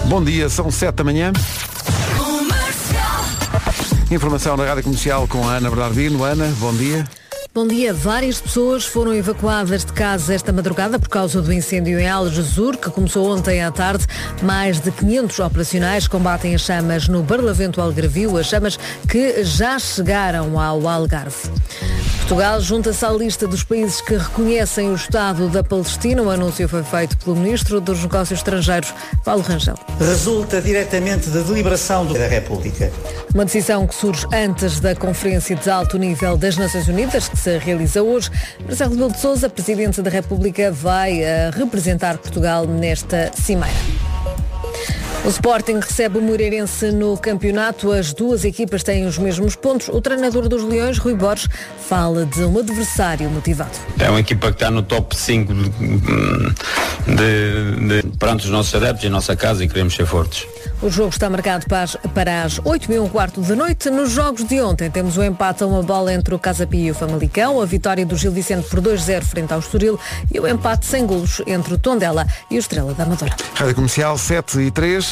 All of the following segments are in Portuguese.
Bom dia, são 7 da manhã. Informação na Rádio Comercial com a Ana Bernardino. Ana, bom dia. Bom dia. Várias pessoas foram evacuadas de casa esta madrugada por causa do incêndio em Algesur, que começou ontem à tarde. Mais de 500 operacionais combatem as chamas no Barlavento Algarvio, as chamas que já chegaram ao Algarve. Portugal junta-se à lista dos países que reconhecem o Estado da Palestina. O anúncio foi feito pelo Ministro dos Negócios Estrangeiros, Paulo Rangel. Resulta diretamente da deliberação da República. Uma decisão que surge antes da Conferência de Alto Nível das Nações Unidas, que se realiza hoje. Marcelo Rebelo de Sousa, Presidente da República, vai representar Portugal nesta cimeira. O Sporting recebe o Moreirense no campeonato. As duas equipas têm os mesmos pontos. O treinador dos Leões, Rui Borges, fala de um adversário motivado. É uma equipa que está no top 5 perante os nossos adeptos e nossa casa e queremos ser fortes. O jogo está marcado para as 8h15 da noite. Nos jogos de ontem temos o empate a uma bola entre o Casa Pia e o Famalicão, a vitória do Gil Vicente por 2-0 frente ao Estoril e o empate sem golos entre o Tondela e o Estrela da Amadora. Rádio Comercial 7:03.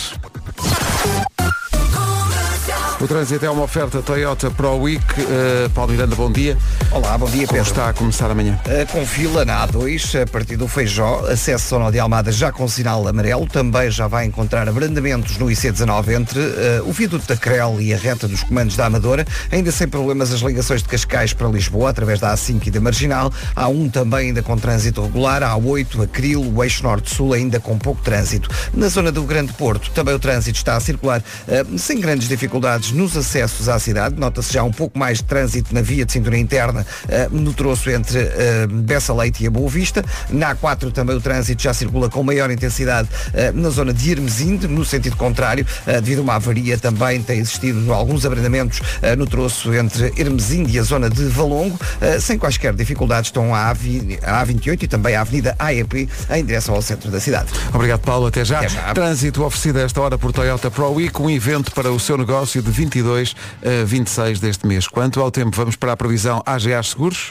O trânsito é uma oferta Toyota Pro Week. Paulo Miranda, bom dia. Olá, bom dia, Como Pedro. está a começar amanhã? Com fila na A2, a partir do Feijó, acesso ao Nó de Almada já com sinal amarelo. Também já vai encontrar abrandamentos no IC19 entre o viaduto da Crel e a reta dos comandos da Amadora. Ainda sem problemas as ligações de Cascais para Lisboa, através da A5 e da Marginal. A1 também ainda com trânsito regular. A A8, a Cril, o eixo norte-sul ainda com pouco trânsito. Na zona do Grande Porto, também o trânsito está a circular sem grandes dificuldades nos acessos à cidade. Nota-se já um pouco mais de trânsito na via de cintura interna no troço entre Bessa Leite e a Boa Vista. Na A4 também o trânsito já circula com maior intensidade na zona de Hermesinde, no sentido contrário, devido a uma avaria também tem existido alguns abrandamentos no troço entre Hermesinde e a zona de Valongo. Sem quaisquer dificuldades estão a A28 e também a Avenida AEP em direção ao centro da cidade. Obrigado, Paulo. Até já. Até já. Trânsito oferecido a esta hora por Toyota Pro Week, um evento para o seu negócio de 22 a 26 deste mês. Quanto ao tempo, vamos para a previsão AGA Seguros.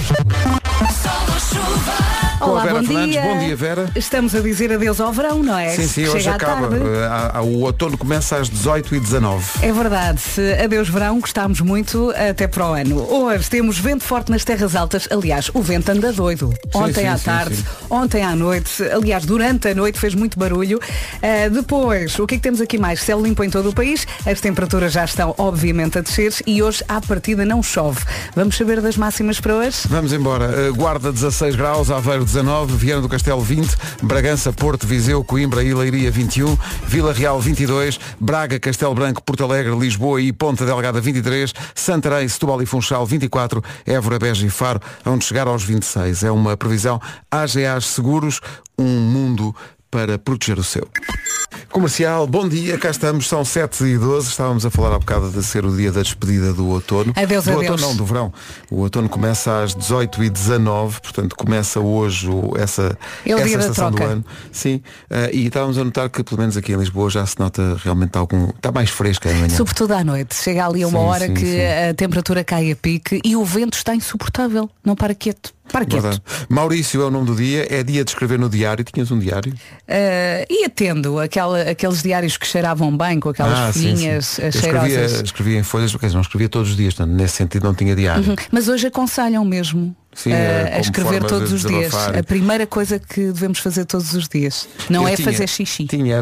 Com Olá, a Vera bom Fernandes. dia. Bom dia, Vera. Estamos a dizer adeus ao verão, não é? Sim, hoje Chega à acaba. tarde. O outono começa às 18h19. É verdade. Adeus verão, gostámos muito até para o ano. Hoje temos vento forte nas terras altas. Aliás, o vento anda doido. Ontem à tarde, ontem à noite. Aliás, durante a noite fez muito barulho. Depois, o que é que temos aqui mais? Céu limpo em todo o país. As temperaturas já estão, obviamente, a descer. E hoje, à partida, não chove. Vamos saber das máximas para hoje? Vamos embora. Guarda 16 graus, Aveiro 19, Viana do Castelo 20, Bragança, Porto, Viseu, Coimbra e Leiria 21, Vila Real 22, Braga, Castelo Branco, Porto Alegre, Lisboa e Ponta Delgada 23, Santarém, Setúbal e Funchal 24, Évora, Beja e Faro, onde chegar aos 26. É uma previsão AGA Seguros, um mundo para proteger o seu. Comercial, bom dia, cá estamos, são 7h12, estávamos a falar há bocado de ser o dia da despedida do outono. Adeus, do adeus. outono não, do verão. O outono começa às 18h19, portanto começa hoje essa dia da estação do troca. ano. Sim, e estávamos a notar que pelo menos aqui em Lisboa já se nota realmente algum... Está mais fresca amanhã. Sobretudo à noite. Chega ali a uma Sim, hora sim, que sim. a temperatura cai a pique e o vento está insuportável. Não para quieto. Para quieto. Verdade. Maurício é o nome do dia, é dia de escrever no diário. Tinhas um diário? Ia tendo aqueles diários que cheiravam bem, com aquelas folhinhas Eu cheirosas. escrevia em folhas, porque não escrevia todos os dias, portanto, nesse sentido não tinha diário. Mas hoje aconselham mesmo Sim, a como escrever forma todos de os dias. desabafar. A primeira coisa que devemos fazer todos os dias. Não Eu é tinha- fazer xixi. Tinha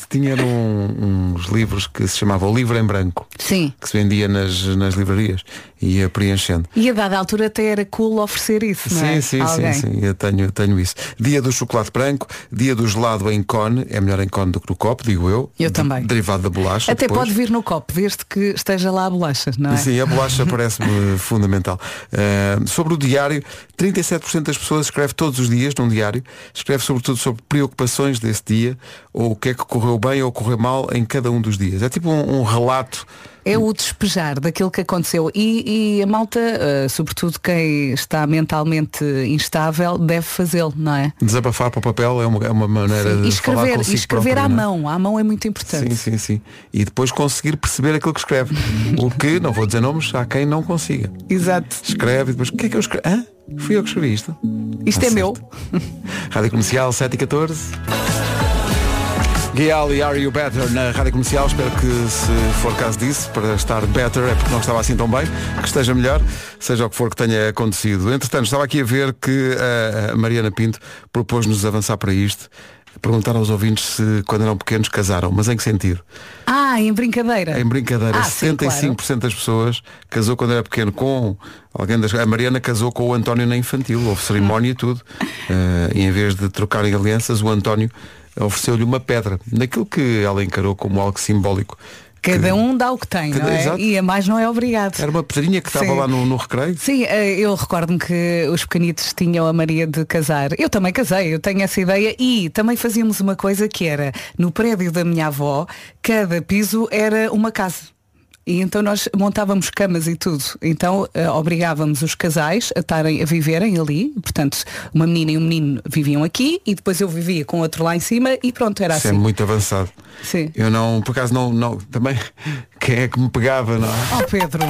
uns livros que se chamavam Livro em Branco, Sim. que se vendia nas livrarias e ia preenchendo. E a dada altura até era cool oferecer isso, não é? Sim, Alguém. eu tenho isso. Dia do chocolate branco, dia do gelado em cone, é melhor em cone do que no copo, digo eu. Eu também. Derivado da bolacha. Até depois. pode vir no copo, desde que esteja lá a bolacha, não é? Sim, a bolacha parece-me fundamental. Sobre o diário, 37% das pessoas escreve todos os dias num diário, escreve sobretudo sobre preocupações desse dia, ou o que é que correu bem ou correu mal em cada um dos dias. É tipo um relato. É o despejar daquilo que aconteceu e a malta, sobretudo quem está mentalmente instável, deve fazê-lo, não é? Desabafar para o papel é uma maneira Sim. de E falar escrever, consigo e escrever próprio, à não é? mão. À mão é muito importante. Sim. E depois conseguir perceber aquilo que escreve. O que, não vou dizer nomes, há quem não consiga. Exato. Escreve e depois, o que é que eu escrevi? Fui eu que escrevi isto. Isto é Certo. meu. Rádio Comercial 7h14. Guial e Are You Better na Rádio Comercial. Espero que, se for caso disso, para estar better é porque não estava assim tão bem, que esteja melhor, seja o que for que tenha acontecido. Entretanto, estava aqui a ver que a Mariana Pinto propôs-nos avançar para isto, perguntar aos ouvintes se quando eram pequenos casaram, mas em que sentido? Em brincadeira. Em brincadeira, sim, 75% claro. das pessoas casou quando era pequeno com alguém das... A Mariana casou com o António na infantil, houve cerimónia e tudo, e em vez de trocarem alianças, o António ofereceu-lhe uma pedra, naquilo que ela encarou como algo simbólico. Cada um dá o que tem, não é? Exato. E a mais não é obrigado. Era uma pedrinha que estava lá no recreio. Sim, eu recordo-me que os pequenitos tinham a Maria de casar. Eu também casei, eu tenho essa ideia. E também fazíamos uma coisa que era, no prédio da minha avó, cada piso era uma casa. E então nós montávamos camas e tudo. Então obrigávamos os casais a viverem ali. Portanto, uma menina e um menino viviam aqui e depois eu vivia com outro lá em cima e pronto, era Isso assim. é muito avançado. Sim. Eu não, por acaso não, também, quem é que me pegava, não é? Pedro.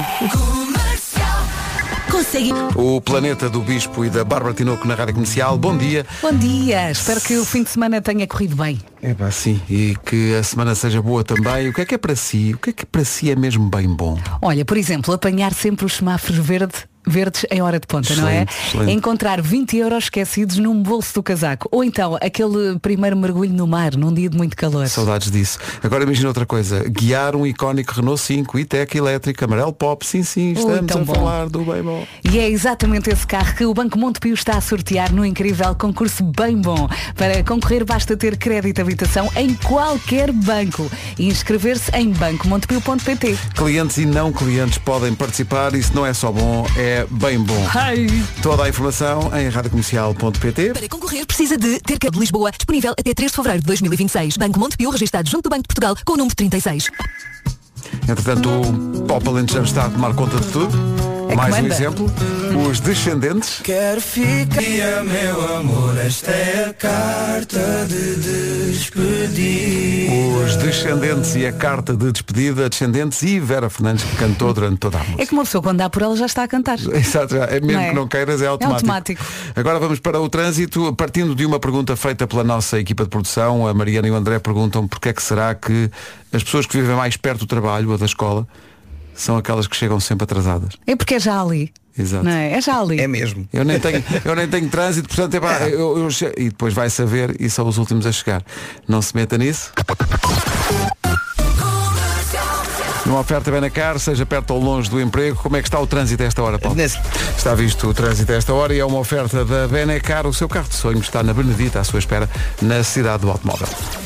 O Planeta do Bispo e da Bárbara Tinoco na Rádio Comercial. Bom dia. Bom dia, espero que o fim de semana tenha corrido bem. Sim, e que a semana seja boa também. O que é para si? O que é para si é mesmo bem bom? Olha, por exemplo, apanhar sempre os semáforos verdes em hora de ponta, não é? Excelente. Encontrar 20 euros esquecidos num bolso do casaco. Ou então, aquele primeiro mergulho no mar, num dia de muito calor. Saudades disso. Agora imagina outra coisa. Guiar um icónico Renault 5, E-Tech elétrico, amarelo pop. Sim, estamos a falar do bem bom. E é exatamente esse carro que o Banco Montepio está a sortear no incrível concurso Bem Bom. Para concorrer basta ter crédito de habitação em qualquer banco e inscrever-se em bancomontepio.pt. Clientes e não clientes podem participar. Isso não é só bom, é bem bom. Toda a informação em radiocomercial.pt. Para concorrer precisa de ter cabo de Lisboa, disponível até 3 de fevereiro de 2026. Banco Montepio, registado junto do Banco de Portugal, com o número 36. Entretanto, o Pop Alentejano está a tomar conta de tudo. Mais um exemplo. Os Descendentes. Quero ficar, meu amor, esta é a carta de despedida. Os Descendentes e a carta de despedida. Descendentes e Vera Fernandes, que cantou durante toda a música. É que uma pessoa quando dá por ela já está a cantar. Exato, mesmo que não queiras, é automático. Agora vamos para o trânsito, partindo de uma pergunta feita pela nossa equipa de produção. A Mariana e o André perguntam porque é que será que as pessoas que vivem mais perto do trabalho ou da escola são aquelas que chegam sempre atrasadas. É porque é já ali. Exato. Não é? É já ali. É mesmo. Eu nem tenho trânsito, portanto e depois vai saber e são os últimos a chegar. Não se meta nisso. Numa oferta Benacar, seja perto ou longe do emprego, como é que está o trânsito a esta hora, Paulo? Está visto o trânsito a esta hora e é uma oferta da Benacar. O seu carro de sonho está na Benedita, à sua espera, na cidade do automóvel.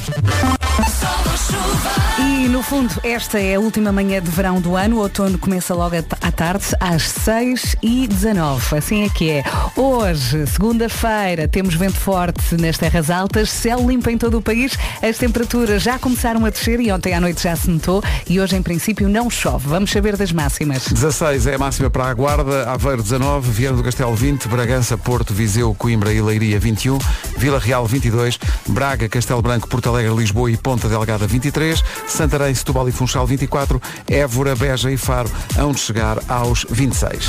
E no fundo, esta é a última manhã de verão do ano. O outono começa logo à tarde, às 6h19. Assim é que é. Hoje, segunda-feira, temos vento forte nas terras altas, céu limpo em todo o país. As temperaturas já começaram a descer e ontem à noite já se notou. E hoje, em princípio, não chove. Vamos saber das máximas. 16 é a máxima para a Guarda, Aveiro 19, Viana do Castelo 20, Bragança, Porto, Viseu, Coimbra e Leiria 21, Vila Real 22, Braga, Castelo Branco, Porto Alegre, Lisboa e Ponta Delgada 23, Santarém, Setúbal e Funchal 24, Évora, Beja e Faro hão de chegar aos 26.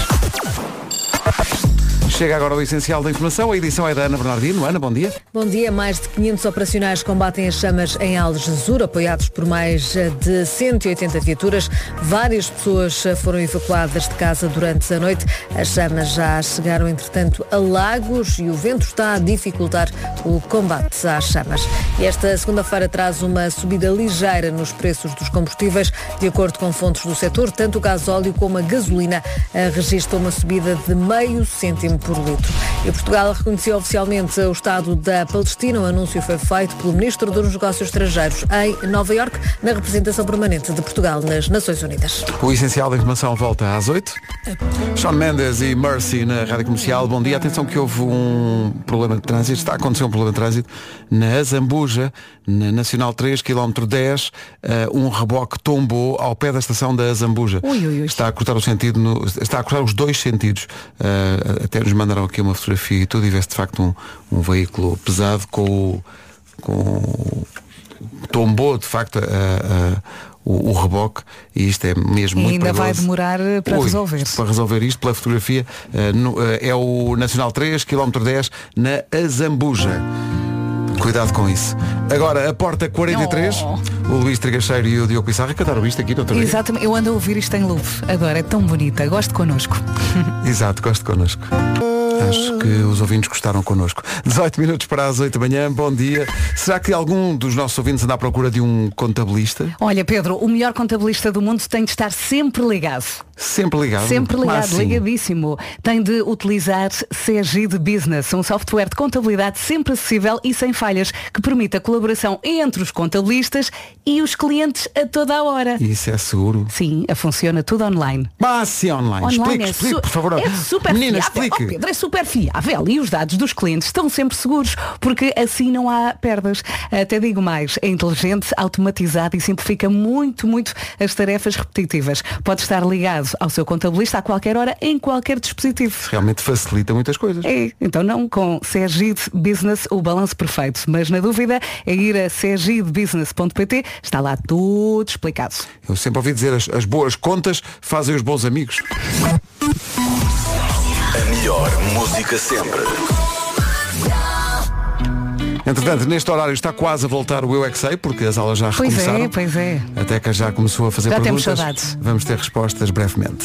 Chega agora o essencial da informação. A edição é da Ana Bernardino. Ana, bom dia. Bom dia. Mais de 500 operacionais combatem as chamas em Algesur, apoiados por mais de 180 viaturas. Várias pessoas foram evacuadas de casa durante a noite. As chamas já chegaram, entretanto, a Lagos e o vento está a dificultar o combate às chamas. E esta segunda-feira traz uma subida ligeira nos preços dos combustíveis. De acordo com fontes do setor, tanto o gasóleo como a gasolina registram uma subida de meio cêntimo por litro. E Portugal reconheceu oficialmente o Estado da Palestina. O anúncio foi feito pelo Ministro dos Negócios Estrangeiros em Nova Iorque, na representação permanente de Portugal nas Nações Unidas. O essencial da informação volta às 8. Shawn Mendes e Mercy na Rádio Comercial. Bom dia. Atenção que houve um problema de trânsito. Está a acontecer um problema de trânsito na Azambuja, na Nacional 3, km 10. Um reboque tombou ao pé da estação da Azambuja. Está a cortar o sentido, está a cortar os dois sentidos. Até nos mandaram aqui uma fotografia e tudo, e vê-se de facto um veículo pesado tombou de facto o reboque, e isto é mesmo muito ainda perigoso. Vai demorar para resolver. Para resolver isto, pela fotografia, é o Nacional 3, km 10, na Azambuja. Cuidado com isso. Agora, a porta 43, o Luís Trigacheiro e o Diogo Pissarra cantaram isto aqui no outro dia. Exatamente, eu ando a ouvir isto em loop. Adoro, é tão bonita, gosto connosco. Exato, gosto connosco. Acho que os ouvintes gostaram connosco. 18 minutos para as 8 da manhã, bom dia. Será que algum dos nossos ouvintes anda à procura de um contabilista? Olha, Pedro, o melhor contabilista do mundo tem de estar sempre ligado. Sempre ligado? Sempre ligado, assim? Ligadíssimo. Tem de utilizar CGID Business, um software de contabilidade sempre acessível e sem falhas, que permite a colaboração entre os contabilistas e os clientes a toda a hora. Isso é seguro? Sim, funciona tudo online. Sim, online. Explique, por favor. É super Menina, fiável. explique. Oh, Pedro, é super fiável e os dados dos clientes estão sempre seguros, porque assim não há perdas. Até digo mais, é inteligente, automatizado e simplifica muito as tarefas repetitivas. Pode estar ligado ao seu contabilista a qualquer hora, em qualquer dispositivo. Realmente facilita muitas coisas. É, então não com CGID Business o balanço perfeito, mas na dúvida é ir a cgidbusiness.pt, está lá tudo explicado. Eu sempre ouvi dizer, as boas contas fazem os bons amigos. A melhor música sempre. Entretanto, neste horário está quase a voltar o Eu É Que Sei, porque as aulas já recomeçaram. Pois é. Até que já começou a fazer Já perguntas. temos saudades. Vamos ter respostas brevemente.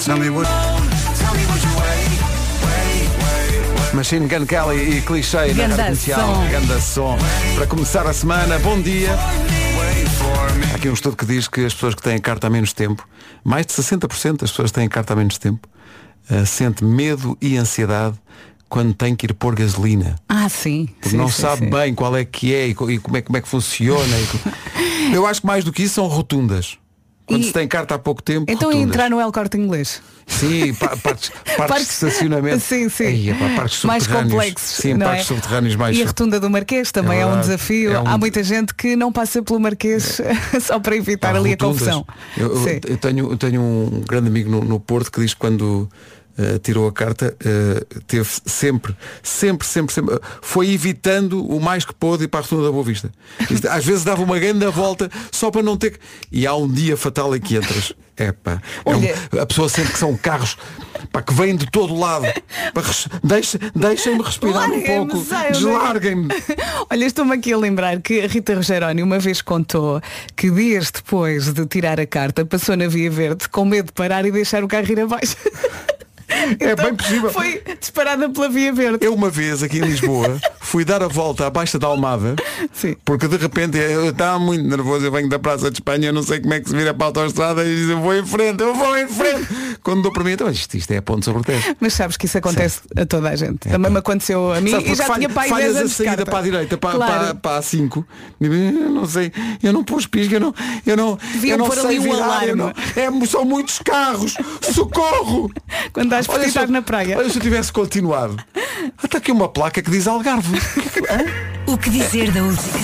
Machine Gun Kelly e Clichê na rádio comercial. Ganda som. Para começar a semana, bom dia. Há aqui um estudo que diz que as pessoas que têm carta há menos tempo, mais de 60% das pessoas que têm carta há menos tempo, sente medo e ansiedade quando tem que ir pôr gasolina. Sim. Porque não sabe bem qual é que é e como é que funciona. Eu acho que mais do que isso são rotundas. Quando se tem carta há pouco tempo. Então rotundas. Entrar no El Corte Inglês. Sim, parques de estacionamento. Sim. Parques mais subterrâneos. complexos. Sim, não parques subterrâneos mais. E a rotunda do Marquês também é um desafio. É Há muita gente que não passa pelo Marquês só para evitar ali rotundas. a confusão. Eu tenho um grande amigo no Porto que diz que quando tirou a carta, teve sempre, foi evitando o mais que pôde ir para a rotunda da Boa Vista. Às vezes dava uma grande volta só para não ter que... E há um dia fatal em que entras. A pessoa sente que são carros que vêm de todo lado. Deixem-me respirar um pouco. Deslarguem-me. Olha, estou-me aqui a lembrar que a Rita Rogeroni uma vez contou que dias depois de tirar a carta passou na Via Verde com medo de parar e deixar o carro ir abaixo. É bem possível. Foi disparada pela Via Verde. Eu uma vez aqui em Lisboa fui dar a volta à Baixa da Almada. Sim. Porque de repente eu estava muito nervoso, eu venho da Praça de Espanha, eu não sei como é que se vira para a autoestrada e eu vou em frente. Quando dou para mim, então isto é a ponte sobre o teto. Mas sabes que isso acontece a toda a gente. Também me aconteceu a mim e já tinha pai falhas 10 anos a saída de carta. para a direita, Claro. para a 5. Eu não sei, eu não pus pisca, eu não pôr sei ali um virar, alarme. são muitos carros, socorro! Quando estás a estar na praia. Olha, se eu tivesse continuado. Está aqui uma placa que diz Algarve. O que dizer da música?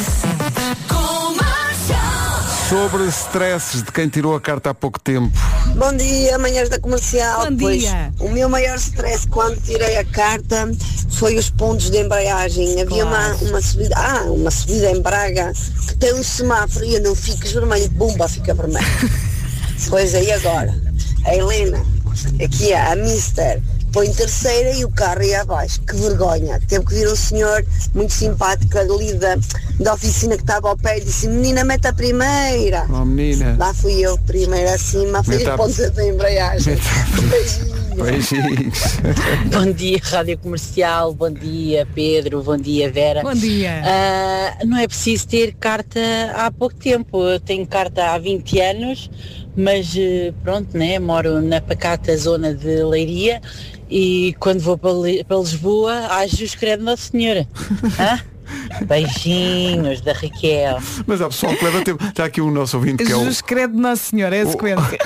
Sobre stresses de quem tirou a carta há pouco tempo. Bom dia, manhãs da comercial. Bom dia. O meu maior stress quando tirei a carta foi os pontos de embreagem. Havia uma subida em Braga que tem um semáforo e eu não fico vermelho, bumba, fica vermelho. Pois aí agora, a Helena, aqui a Mister, põe terceira e o carro ia abaixo. Que vergonha. Teve que vir um senhor muito simpático ali da oficina que estava ao pé e disse: menina, mete a primeira. Oh, menina. Lá fui eu, primeira acima, fui a ponta da embreagem. Beijinhos. Bom dia, Rádio Comercial, bom dia, Pedro, bom dia, Vera. Bom dia. Não é preciso ter carta há pouco tempo. Eu tenho carta há 20 anos, mas pronto, né? Moro na pacata zona de Leiria e quando vou para Lisboa, há Jesus credo Nossa Senhora. Beijinhos da Raquel. Mas há pessoal que leva tempo. Está aqui o nosso ouvinte que é o... Jesus credo Nossa Senhora, é a sequência.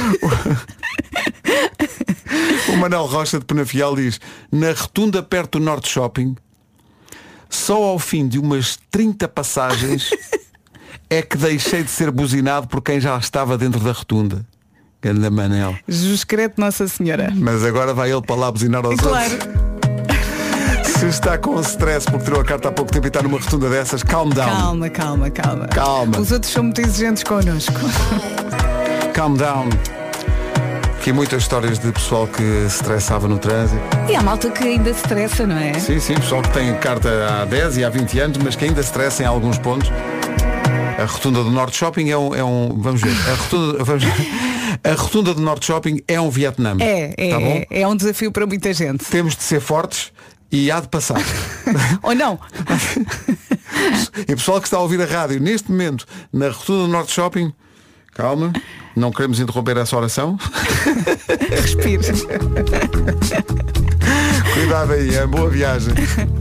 O Manuel Rocha de Penafiel diz: na rotunda perto do Norte Shopping, só ao fim de umas 30 passagens é que deixei de ser buzinado por quem já estava dentro da rotunda. Ganda Manel. Jesus credo Nossa Senhora. Mas agora vai ele para lá buzinar aos outros. Se está com stress porque tirou a carta há pouco tempo e está numa rotunda dessas, calm down. Calma. Os outros são muito exigentes connosco. Calm down. Aqui muitas histórias de pessoal que se estressava no trânsito. E há malta que ainda se estressa, não é? Sim, pessoal que tem carta há 10 e há 20 anos, mas que ainda se estressa em alguns pontos. A rotunda do Norte Shopping é um vamos ver. A rotunda do Norte Shopping é um Vietnã. Tá bom? É um desafio para muita gente. Temos de ser fortes e há de passar. Ou não. E o pessoal que está a ouvir a rádio neste momento na rotunda do Norte Shopping, calma, não queremos interromper essa oração. Respire. Cuidado aí, é boa viagem.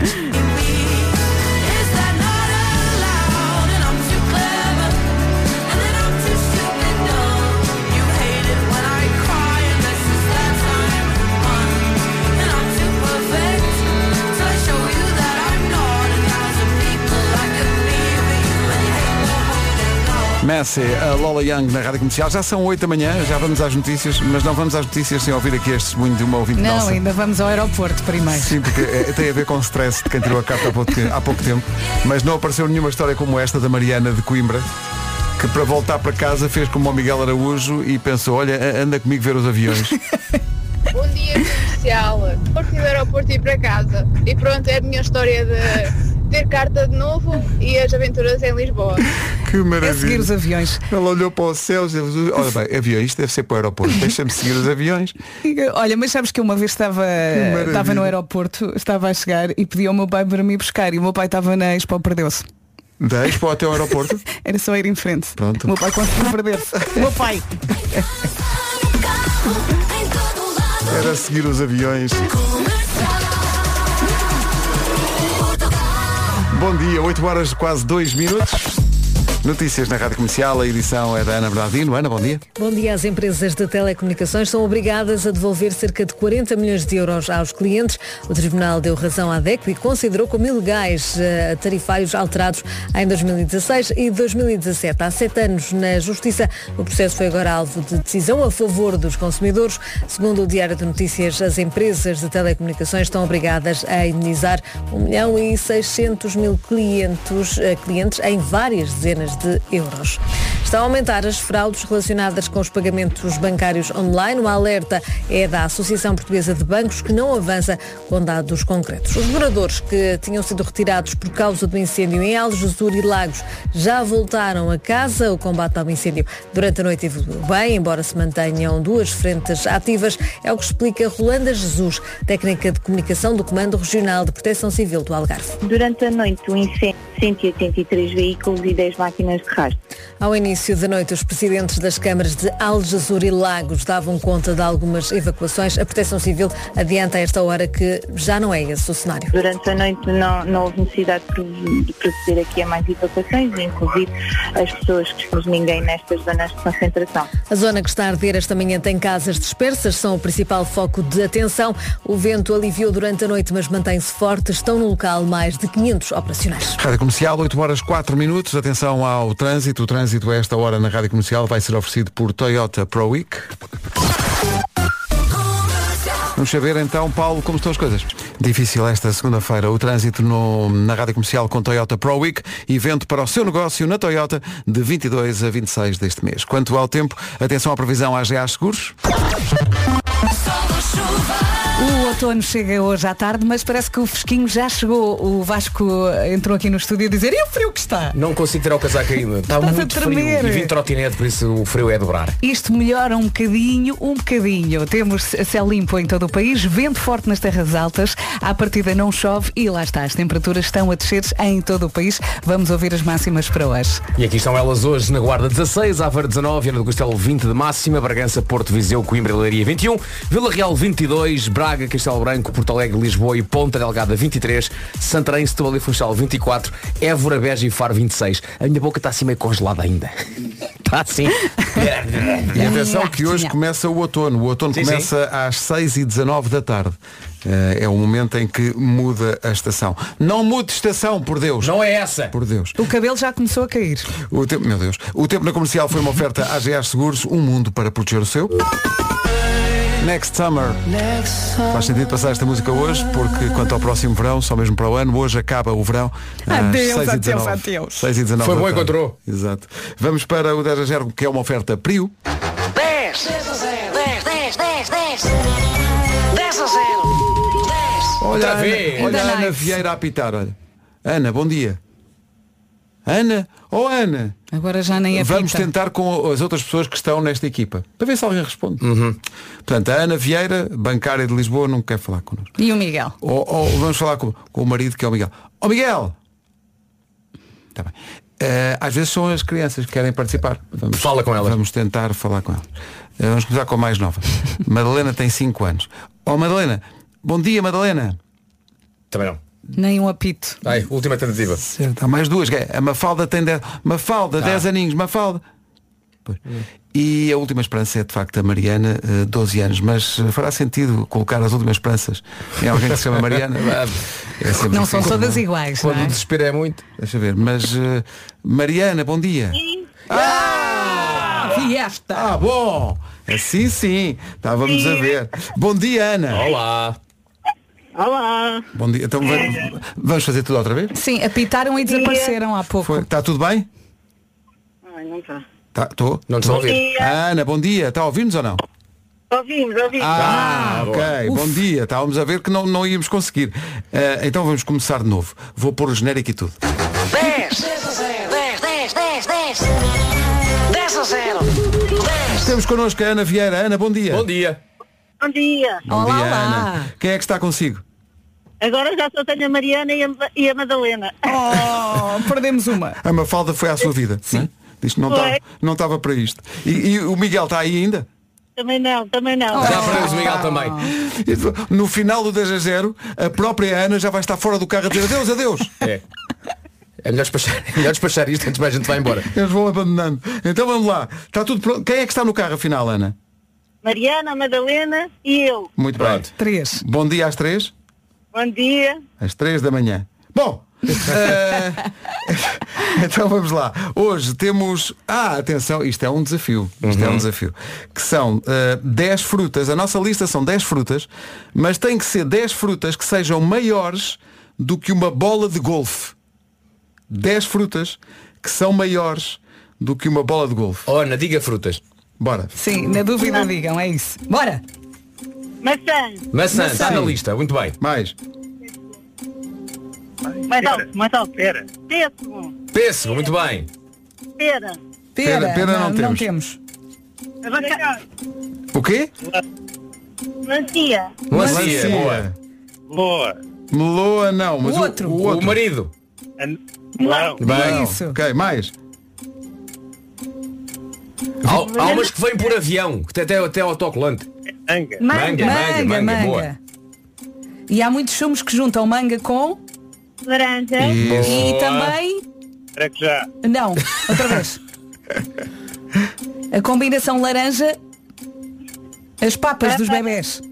Messi, a Lola Young na Rádio Comercial. Já são 8 da manhã, já vamos às notícias, mas não vamos às notícias sem ouvir aqui este testemunho de uma ouvinte nossa. Não, ainda vamos ao aeroporto primeiro. Sim, porque tem a ver com o stress de quem tirou a carta há pouco tempo, mas não apareceu nenhuma história como esta da Mariana de Coimbra, que para voltar para casa fez como o Miguel Araújo e pensou, olha, anda comigo ver os aviões. Bom dia, comercial. Parti do aeroporto e ir para casa. E pronto, é a minha história de ter carta de novo e as aventuras em Lisboa. Que maravilha. É seguir os aviões. Ela olhou para o céu e disse, olha bem, aviões, isto deve ser para o aeroporto, deixa-me seguir os aviões. Olha, mas sabes que uma vez estava no aeroporto, estava a chegar e pedi ao meu pai para me buscar e o meu pai estava na Expo, perdeu-se. Da Expo até ao aeroporto? Era só ir em frente. Pronto. O meu pai conseguiu perder-se. O meu pai. Era seguir os aviões. Bom dia, 8 horas quase 2 minutos. Notícias na Rádio Comercial, a edição é da Ana Bernardino. Ana, bom dia. Bom dia. As empresas de telecomunicações são obrigadas a devolver cerca de 40 milhões de euros aos clientes. O Tribunal deu razão à DECO e considerou como ilegais tarifários alterados em 2016 e 2017. Há 7 anos na Justiça, o processo foi agora alvo de decisão a favor dos consumidores. Segundo o Diário de Notícias, as empresas de telecomunicações estão obrigadas a indemnizar 1.600.000 clientes em várias dezenas de euros. Estão a aumentar as fraudes relacionadas com os pagamentos bancários online. O alerta é da Associação Portuguesa de Bancos, que não avança com dados concretos. Os moradores que tinham sido retirados por causa do incêndio em Algesur e Lagos já voltaram a casa. O combate ao incêndio durante a noite evoluiu bem, embora se mantenham 2 frentes ativas. É o que explica Rolanda Jesus, técnica de comunicação do Comando Regional de Proteção Civil do Algarve. Durante a noite, o incêndio 183 veículos e 10 máquinas de rastro. Ao início da noite, os presidentes das câmaras de Algesur e Lagos davam conta de algumas evacuações. A Proteção Civil adianta a esta hora que já não é esse o cenário. Durante a noite não houve necessidade de proceder aqui a mais evacuações, inclusive as pessoas que estamos ninguém nestas zonas de concentração. A zona que está a arder esta manhã tem casas dispersas, são o principal foco de atenção. O vento aliviou durante a noite, mas mantém-se forte. Estão no local mais de 500 operacionais. Rádio Comercial, 8 horas 4 minutos. Atenção ao trânsito. O trânsito a esta hora na Rádio Comercial vai ser oferecido por Toyota Pro Week. Vamos saber então, Paulo, como estão as coisas. Difícil esta segunda-feira o trânsito na Rádio Comercial com Toyota Pro Week, evento para o seu negócio na Toyota de 22 a 26 deste mês. Quanto ao tempo, atenção à previsão AGA Seguros. O outono chega hoje à tarde, mas parece que o fresquinho já chegou. O Vasco entrou aqui no estúdio a dizer, e o frio que está? Não consigo tirar o casaco ainda. Está muito frio e vim trotinete, por isso o frio é dobrar. Isto melhora um bocadinho. Temos céu limpo em todo o país, vento forte nas terras altas, à partida não chove e lá está, as temperaturas estão a descer em todo o país. Vamos ouvir as máximas para hoje. E aqui estão elas hoje, na Guarda 16, Aveiro 19, Viana do Castelo 20 de máxima, Bragança, Porto, Viseu, Coimbra e Leiria 21, Vila Real 22, Braga, Castelo Branco, Porto Alegre, Lisboa e Ponta Delgada 23, Santarém, Setúbal e Funchal 24, Évora, Beja e Faro 26. A minha boca está assim meio congelada ainda. Está assim. E atenção que hoje começa o outono. O outono começa às 6h19 da tarde. É o momento em que muda a estação. Não mude estação, por Deus. Não é essa. Por Deus. O cabelo já começou a cair. Meu Deus. O tempo na Comercial foi uma oferta AGA Seguros, um mundo para proteger o seu. Next Summer. Faz sentido passar esta música hoje, porque quanto ao próximo verão, só mesmo para o ano, hoje acaba o verão. Adeus. 6h19. Foi bom, encontrou. Exato. Vamos para o 10 a 0, que é uma oferta Prio. 10, 10, 10, 10, 10 a 0. 10. Olha a Ana Vieira a apitar, olha. Ana, bom dia. Ana? Oh, Ana. Agora já nem apita. Vamos tentar com as outras pessoas que estão nesta equipa, para ver se alguém responde. Portanto, a Ana Vieira, bancária de Lisboa, não quer falar connosco. E o Miguel? Vamos falar com o marido, que é o Miguel. Ó, Miguel! Tá bem. Às vezes são as crianças que querem participar. Fala com elas. Vamos tentar falar com elas. Vamos começar com a mais nova. Madalena tem 5 anos. Ó, Madalena. Bom dia, Madalena. Também não. Nem um apito. Ai, última tentativa. Certo, há mais duas. A Mafalda tem 10. Mafalda, 10 aninhos, Mafalda. E a última esperança é de facto a Mariana, 12 anos. Mas fará sentido colocar as últimas esperanças em alguém que se chama Mariana? Não são todas iguais. Quando não é? o desespero é muito. Deixa ver. Mas Mariana, bom dia. Fiesta. Bom. Assim sim. Estávamos a ver. Bom dia, Ana. Olá. Olá. Bom dia. Então vamos fazer tudo outra vez? Sim, apitaram e desapareceram há pouco. Está tudo bem? Ai, não está. Estou? Não te estou a ouvir. Ana, bom dia. Está a ouvir-nos ou não? Ouvimos. Ok. Bom dia. Estávamos a ver que não íamos conseguir. Então vamos começar de novo. Vou pôr o genérico e tudo. 10. 10 a 0. 10. 10 a 0. 10. Temos connosco a Ana Vieira. Ana, bom dia. Bom dia. Bom dia. Bom dia, Ana. Quem é que está consigo? Agora já só tenho a Mariana e a Madalena. Perdemos uma. A Mafalda foi à sua vida. Sim. Diz que não estava para isto. E o Miguel está aí ainda? Também não. Já perdemos o Miguel também. No final do 10 a 0, a própria Ana já vai estar fora do carro a dizer adeus. É melhor despachar isto antes mais a gente vai embora. Eles vão abandonando. Então vamos lá. Está tudo pronto. Quem é que está no carro afinal, Ana? Mariana, Madalena e eu. Muito bem. 3. Bom dia às 3. Bom dia. Às 3 da manhã. Bom. Então vamos lá. Hoje temos. Atenção, isto é um desafio. Isto é um desafio. Que são 10 frutas. A nossa lista são 10 frutas, mas tem que ser 10 frutas que sejam maiores do que uma bola de golfe. 10 frutas que são maiores do que uma bola de golfe. Ana, diga frutas. Bora. Sim, na dúvida digam, é isso. Bora. Maçã, está na lista, muito bem. Mais. Mais alto. Pera. Pêssego, muito bem. Pera. Pera não temos. O quê? Melancia. Boa. Meloa não, mas o outro. O marido. Não. Bem, isso. Ok, mais. Há umas que vêm por avião, que tem até autocolante. Manga. Boa. E há muitos sumos que juntam manga com laranja. e também maracujá. Não, outra vez. A combinação laranja, as papas dos bebés.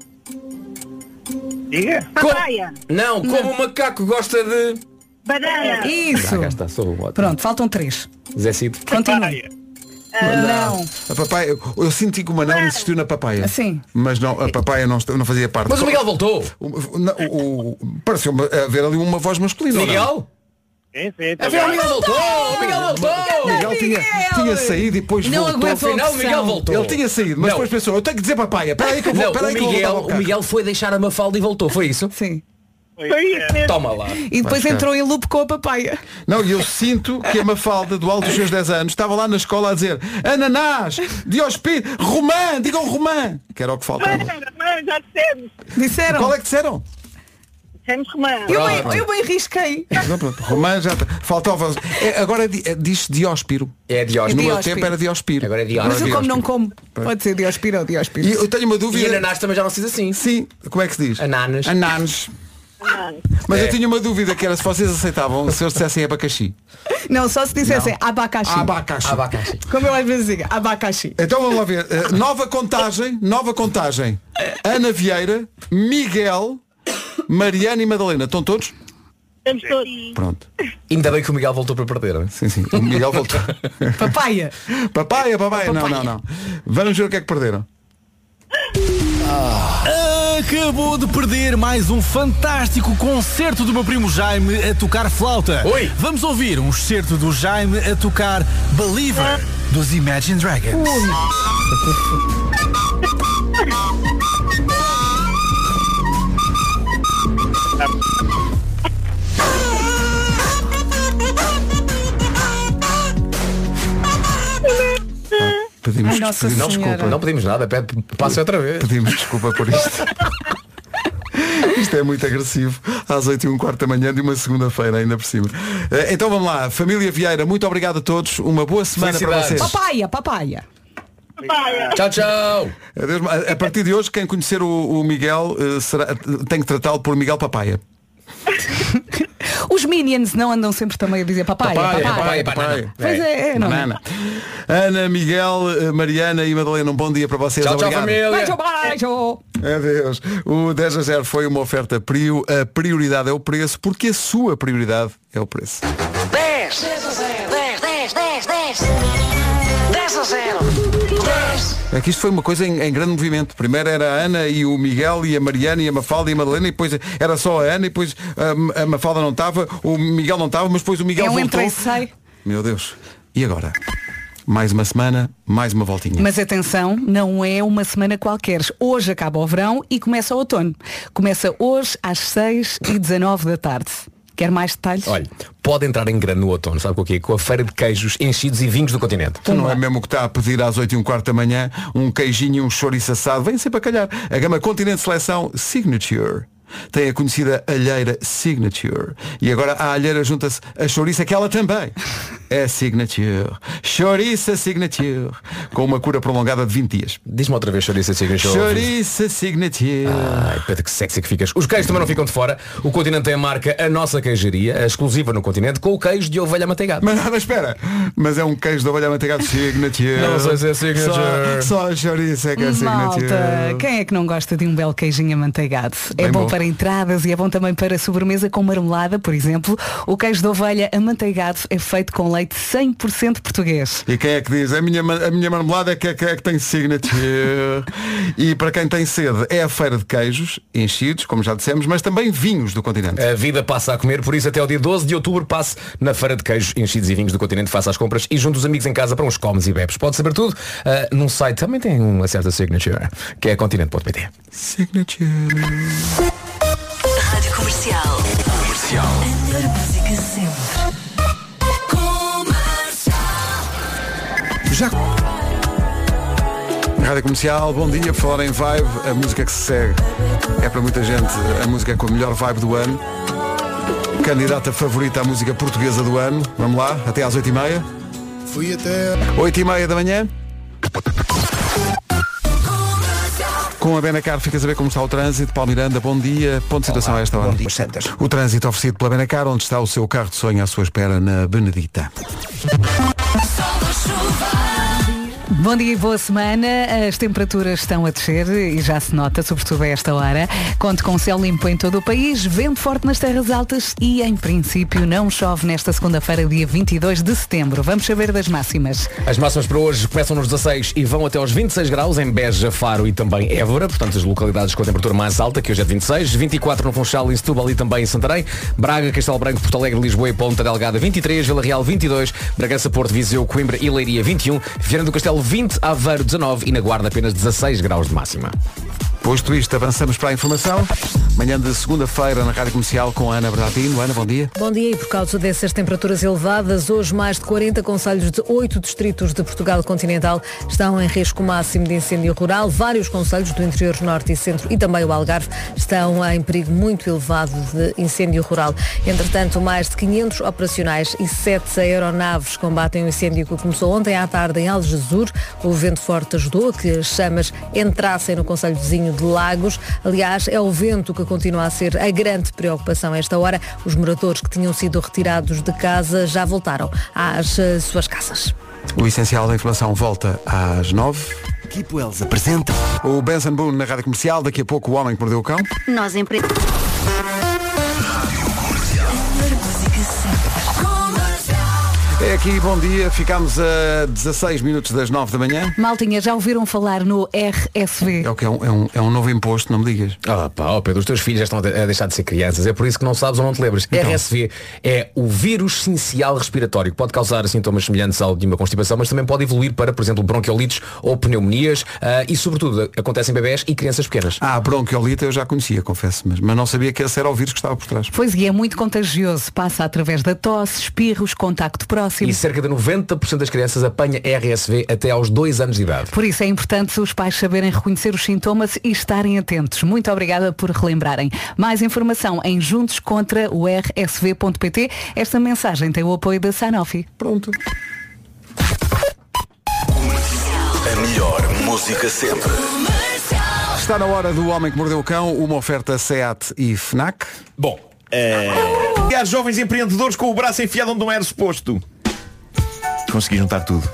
Diga. Papaya. Como o macaco gosta de Banana. Isso. Está, sou ótimo. Pronto, faltam 3. Zé Cid. Continue. Não. A papaya, eu senti que o Manel insistiu na papaya. Sim. Mas não, a papaya não fazia parte. Mas o Miguel voltou. Pareceu haver ali uma voz masculina. Miguel? Sim. O Miguel voltou. O Miguel tinha saído e depois não voltou. Afinal, o Miguel voltou. Ele tinha saído, mas depois pensou, eu tenho que dizer papaya. Espera aí que eu vou. O Miguel foi deixar a Mafalda e voltou, foi isso? Sim. Toma lá. E depois entrou em loop com a papaya. Não, e eu sinto que a Mafalda, do alto dos seus 10 anos, estava lá na escola a dizer ananás, Diospiro, romã, digam romã. Que era o que faltava. Já dissemos. Disseram? Qual é que disseram? Dissemos romã. Eu bem risquei. Não, pronto, romã já faltava. Agora diz Diospiro. É Diospiro. No meu tempo era Diospiro. Agora é Diospiro. Mas eu como não como. Pode ser Diospiro ou Diospiro. E eu tenho uma dúvida. E ananás também já não se diz assim. Sim, como é que se diz? Ananas. Mas eu tinha uma dúvida que era se vocês aceitavam se eles dissessem abacaxi. Não, só se dissessem abacaxi. Abacaxi. Como eu às vezes digo, abacaxi. Então vamos lá ver. Nova contagem. Ana Vieira, Miguel, Mariana e Madalena. Estão todos? Estamos todos. Pronto. Ainda bem que o Miguel voltou para perder, não é? Sim. O Miguel voltou. Papaya. Papaya. Não. Vamos ver o que é que perderam. Acabou de perder mais um fantástico concerto do meu primo Jaime a tocar flauta. Oi. Vamos ouvir um excerto do Jaime a tocar Believer dos Imagine Dragons. Pedimos desculpa. Não pedimos nada, passe outra vez. Pedimos desculpa por isto. Isto é muito agressivo. Às 8h15 da manhã de uma segunda-feira, ainda por cima. Então vamos lá, família Vieira, muito obrigado a todos. Uma boa semana para vocês. Papaya. Tchau, tchau. Adeus. A partir de hoje, quem conhecer o Miguel tem que tratá-lo por Miguel Papaya. Os Minions não andam sempre também a dizer papaya. Pois não. Banana. Ana, Miguel, Mariana e Madalena, um bom dia para vocês. Tchau, obrigado. família. Beijo. Adeus. O 10-0 foi uma oferta Prio. A prioridade é o preço, porque a sua prioridade é o preço. 10 a 0. 10 a 0. 10. É que isto foi uma coisa em grande movimento. Primeiro era a Ana e o Miguel e a Mariana e a Mafalda e a Madalena, e depois era só a Ana e depois a Mafalda não estava, o Miguel não estava, mas depois o Miguel voltou. Entrei e sai. Meu Deus. E agora? Mais uma semana, mais uma voltinha. Mas atenção, não é uma semana qualquer. Hoje acaba o verão e começa o outono. Começa hoje às 6h19 da tarde. Quer mais detalhes? Olha, pode entrar em grande no outono, sabe com o quê? Com a feira de queijos, enchidos e vinhos do continente. Tu não é mesmo o que está a pedir às 8h15 da manhã, um queijinho e um chouriço assado, vem sempre a calhar. A gama Continente Seleção Signature tem a conhecida alheira Signature. E agora à alheira junta-se a chouriça, que ela também é Signature. Chouriça Signature. Com uma cura prolongada de 20 dias. Diz-me outra vez chouriça Signature. Chouriça Signature. Ai, Pedro, que sexy que ficas. Os queijos também não ficam de fora. O Continente tem a marca A Nossa Queijaria, a exclusiva no Continente, com o queijo de ovelha amanteigado. Mas espera, mas é um queijo de ovelha amanteigado Signature. Não sei se é Signature. Só a chouriça é que é Signature. Malta, quem é que não gosta de um belo queijinho amanteigado? Bem é bom bom para entradas e é bom também para sobremesa com marmelada, por exemplo. O queijo de ovelha amanteigado é feito com leite 100% português. E quem é que diz? A minha marmelada é que tem Signature. E para quem tem sede, é a feira de queijos, enchidos, como já dissemos, mas também vinhos do continente. A vida passa a comer, por isso até ao dia 12 de outubro passe na feira de queijos, enchidos e vinhos do continente, faça as compras e junte os amigos em casa para uns comes e bebes. Pode saber tudo. Num site também tem uma certa Signature, que é continente.pt. Signature. Rádio Comercial. A melhor música sempre. Já. Rádio Comercial, bom dia. Por falar em vibe, a música que se segue é para muita gente a música com a melhor vibe do ano. Candidata favorita à música portuguesa do ano. Vamos lá, até às 8h30. Fui até 8h30 da manhã. Com a Benacar fica a saber como está o trânsito. Paulo Miranda, bom dia. Ponto de situação a esta hora. Bom dia, Santas. O trânsito oferecido pela Benacar, onde está o seu carro de sonho à sua espera na Benedita. Bom dia e boa semana. As temperaturas estão a descer e já se nota, sobretudo a esta hora. Conto com céu limpo em todo o país, vento forte nas terras altas e, em princípio, não chove nesta segunda-feira, dia 22 de setembro. Vamos saber das máximas. As máximas para hoje começam nos 16 e vão até aos 26 graus em Beja, Faro e também Évora, portanto as localidades com a temperatura mais alta, que hoje é de 26, 24 no Funchal, em Setúbal e também em Santarém, Braga, Castelo Branco, Porto Alegre, Lisboa e Ponta Delgada 23, Vila Real 22, Bragança, Porto, Viseu, Coimbra e Leiria 21, Viana do Castelo 20, Aveiro 19 e na Guarda apenas 16 graus de máxima. Posto isto, avançamos para a informação. Manhã de segunda-feira na Rádio Comercial com a Ana Bernardino. Ana, bom dia. Bom dia, e por causa dessas temperaturas elevadas, hoje mais de 40 concelhos de 8 distritos de Portugal continental estão em risco máximo de incêndio rural. Vários concelhos do interior, norte e centro e também o Algarve estão em perigo muito elevado de incêndio rural. Entretanto, mais de 500 operacionais e 7 aeronaves combatem o incêndio que começou ontem à tarde em Algesur. O vento forte ajudou a que as chamas entrassem no concelho vizinho de Lagos. Aliás, é o vento que continua a ser a grande preocupação a esta hora. Os moradores que tinham sido retirados de casa já voltaram às suas casas. O essencial da informação volta às 9. Keep Wells apresenta o Benson Boone na Rádio Comercial. Daqui a pouco o Homem que Mordeu o Cão. Nós empreendemos. É aqui, bom dia. Ficámos a 16 minutos das 9 da manhã. Maltinha, já ouviram falar no RSV? É o que é um novo imposto, não me digas. Pedro, os teus filhos já estão a deixar de ser crianças. É por isso que não sabes ou não te lembras. Então. RSV é o vírus sincial respiratório, que pode causar sintomas semelhantes ao de uma constipação, mas também pode evoluir para, por exemplo, bronquiolites ou pneumonias e, sobretudo, acontece em bebés e crianças pequenas. Bronquiolite eu já conhecia, confesso, mas não sabia que esse era o vírus que estava por trás. Pois, e é muito contagioso. Passa através da tosse, espirros, contacto próximo. E cerca de 90% das crianças apanha RSV até aos 2 anos de idade. Por isso é importante os pais saberem reconhecer os sintomas e estarem atentos. Muito obrigada por relembrarem. Mais informação em juntoscontraorsv.pt. Esta mensagem tem o apoio da Sanofi. Pronto. A melhor música sempre. Está na hora do Homem que Mordeu o Cão, uma oferta SEAT e FNAC. Bom, e há jovens empreendedores com o braço enfiado onde não era suposto. Consegui juntar tudo.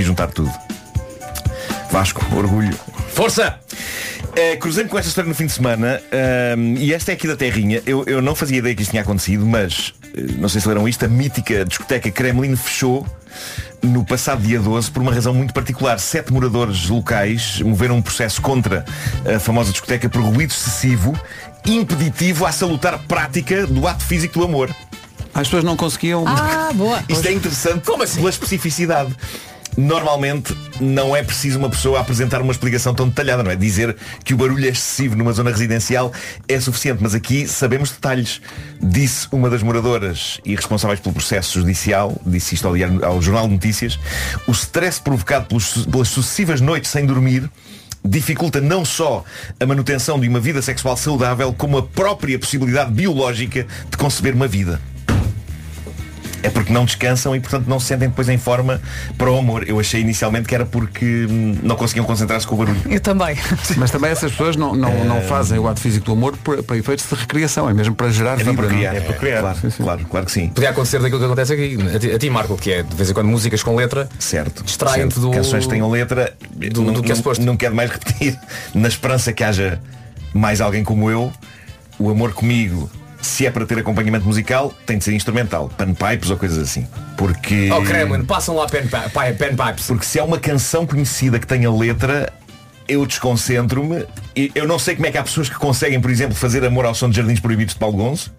Vasco, orgulho. Força! Cruzei-me com esta história no fim de semana e esta é aqui da terrinha. Eu não fazia ideia que isto tinha acontecido, mas não sei se leram isto, a mítica discoteca Kremlin fechou no passado dia 12 por uma razão muito particular. 7 moradores locais moveram um processo contra a famosa discoteca por ruído excessivo, impeditivo à salutar prática do ato físico do amor. As pessoas não conseguiam... boa. Isto é interessante. Como assim? Pela especificidade. Normalmente não é preciso uma pessoa apresentar uma explicação tão detalhada, não é? Dizer que o barulho é excessivo numa zona residencial é suficiente, mas aqui sabemos detalhes. Disse uma das moradoras e responsáveis pelo processo judicial, disse isto ao Jornal de Notícias, o stress provocado pelas sucessivas noites sem dormir dificulta não só a manutenção de uma vida sexual saudável, como a própria possibilidade biológica de conceber uma vida. É porque não descansam e, portanto, não se sentem depois em forma para o amor. Eu achei inicialmente que era porque não conseguiam concentrar-se com o barulho. Eu também. Mas também essas pessoas não fazem o ato físico do amor para efeitos de recriação, é mesmo para gerar vida. É para criar, claro que sim. Podia acontecer daquilo que acontece aqui. A ti, Marco, que é de vez em quando músicas com letra. Certo. Distraem-te do... Canções que tenham letra do que é suposto. Não quero mais repetir. Na esperança que haja mais alguém como eu, o amor comigo, se é para ter acompanhamento musical, tem de ser instrumental, panpipes ou coisas assim. Porque... Kremlin, passam lá panpipes. Porque se há uma canção conhecida que tenha letra, eu desconcentro-me. E eu não sei como é que há pessoas que conseguem, por exemplo, fazer amor ao som de Jardins Proibidos de Paulo Gonzo.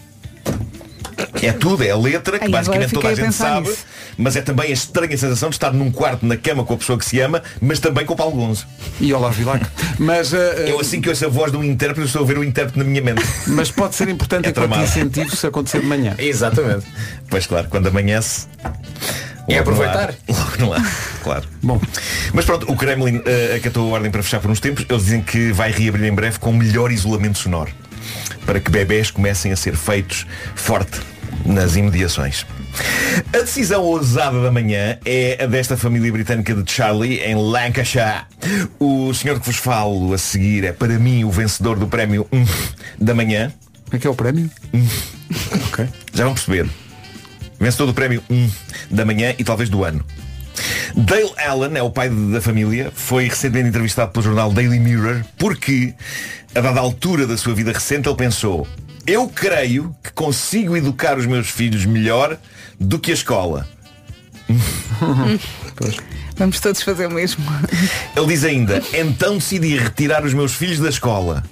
É tudo, é a letra, que basicamente toda a gente sabe, mas é também a estranha sensação de estar num quarto na cama com a pessoa que se ama, mas também com o Paulo Gonzo. E Olá Vilac. Mas eu assim que ouço a voz de um intérprete, estou a ver o intérprete na minha mente. Mas pode ser importante enquanto incentivo se acontecer de manhã. Exatamente. Pois claro, quando amanhece é aproveitar. Logo não há, claro. Bom. Mas pronto, o Kremlin acatou a ordem para fechar por uns tempos. Eles dizem que vai reabrir em breve com melhor isolamento sonoro, para que bebés comecem a ser feitos forte nas imediações. A decisão ousada da manhã é a desta família britânica de Charlie, em Lancashire. O senhor que vos falo a seguir é, para mim, o vencedor do prémio da manhã. Como é que é o prémio? Okay. Já vão perceber. Vencedor do prémio da manhã e talvez do ano. Dale Allen é o pai da família. Foi recentemente entrevistado pelo jornal Daily Mirror porque, a dada altura da sua vida recente, ele pensou: eu creio que consigo educar os meus filhos melhor do que a escola. Vamos todos fazer o mesmo. Ele diz ainda: então decidi retirar os meus filhos da escola.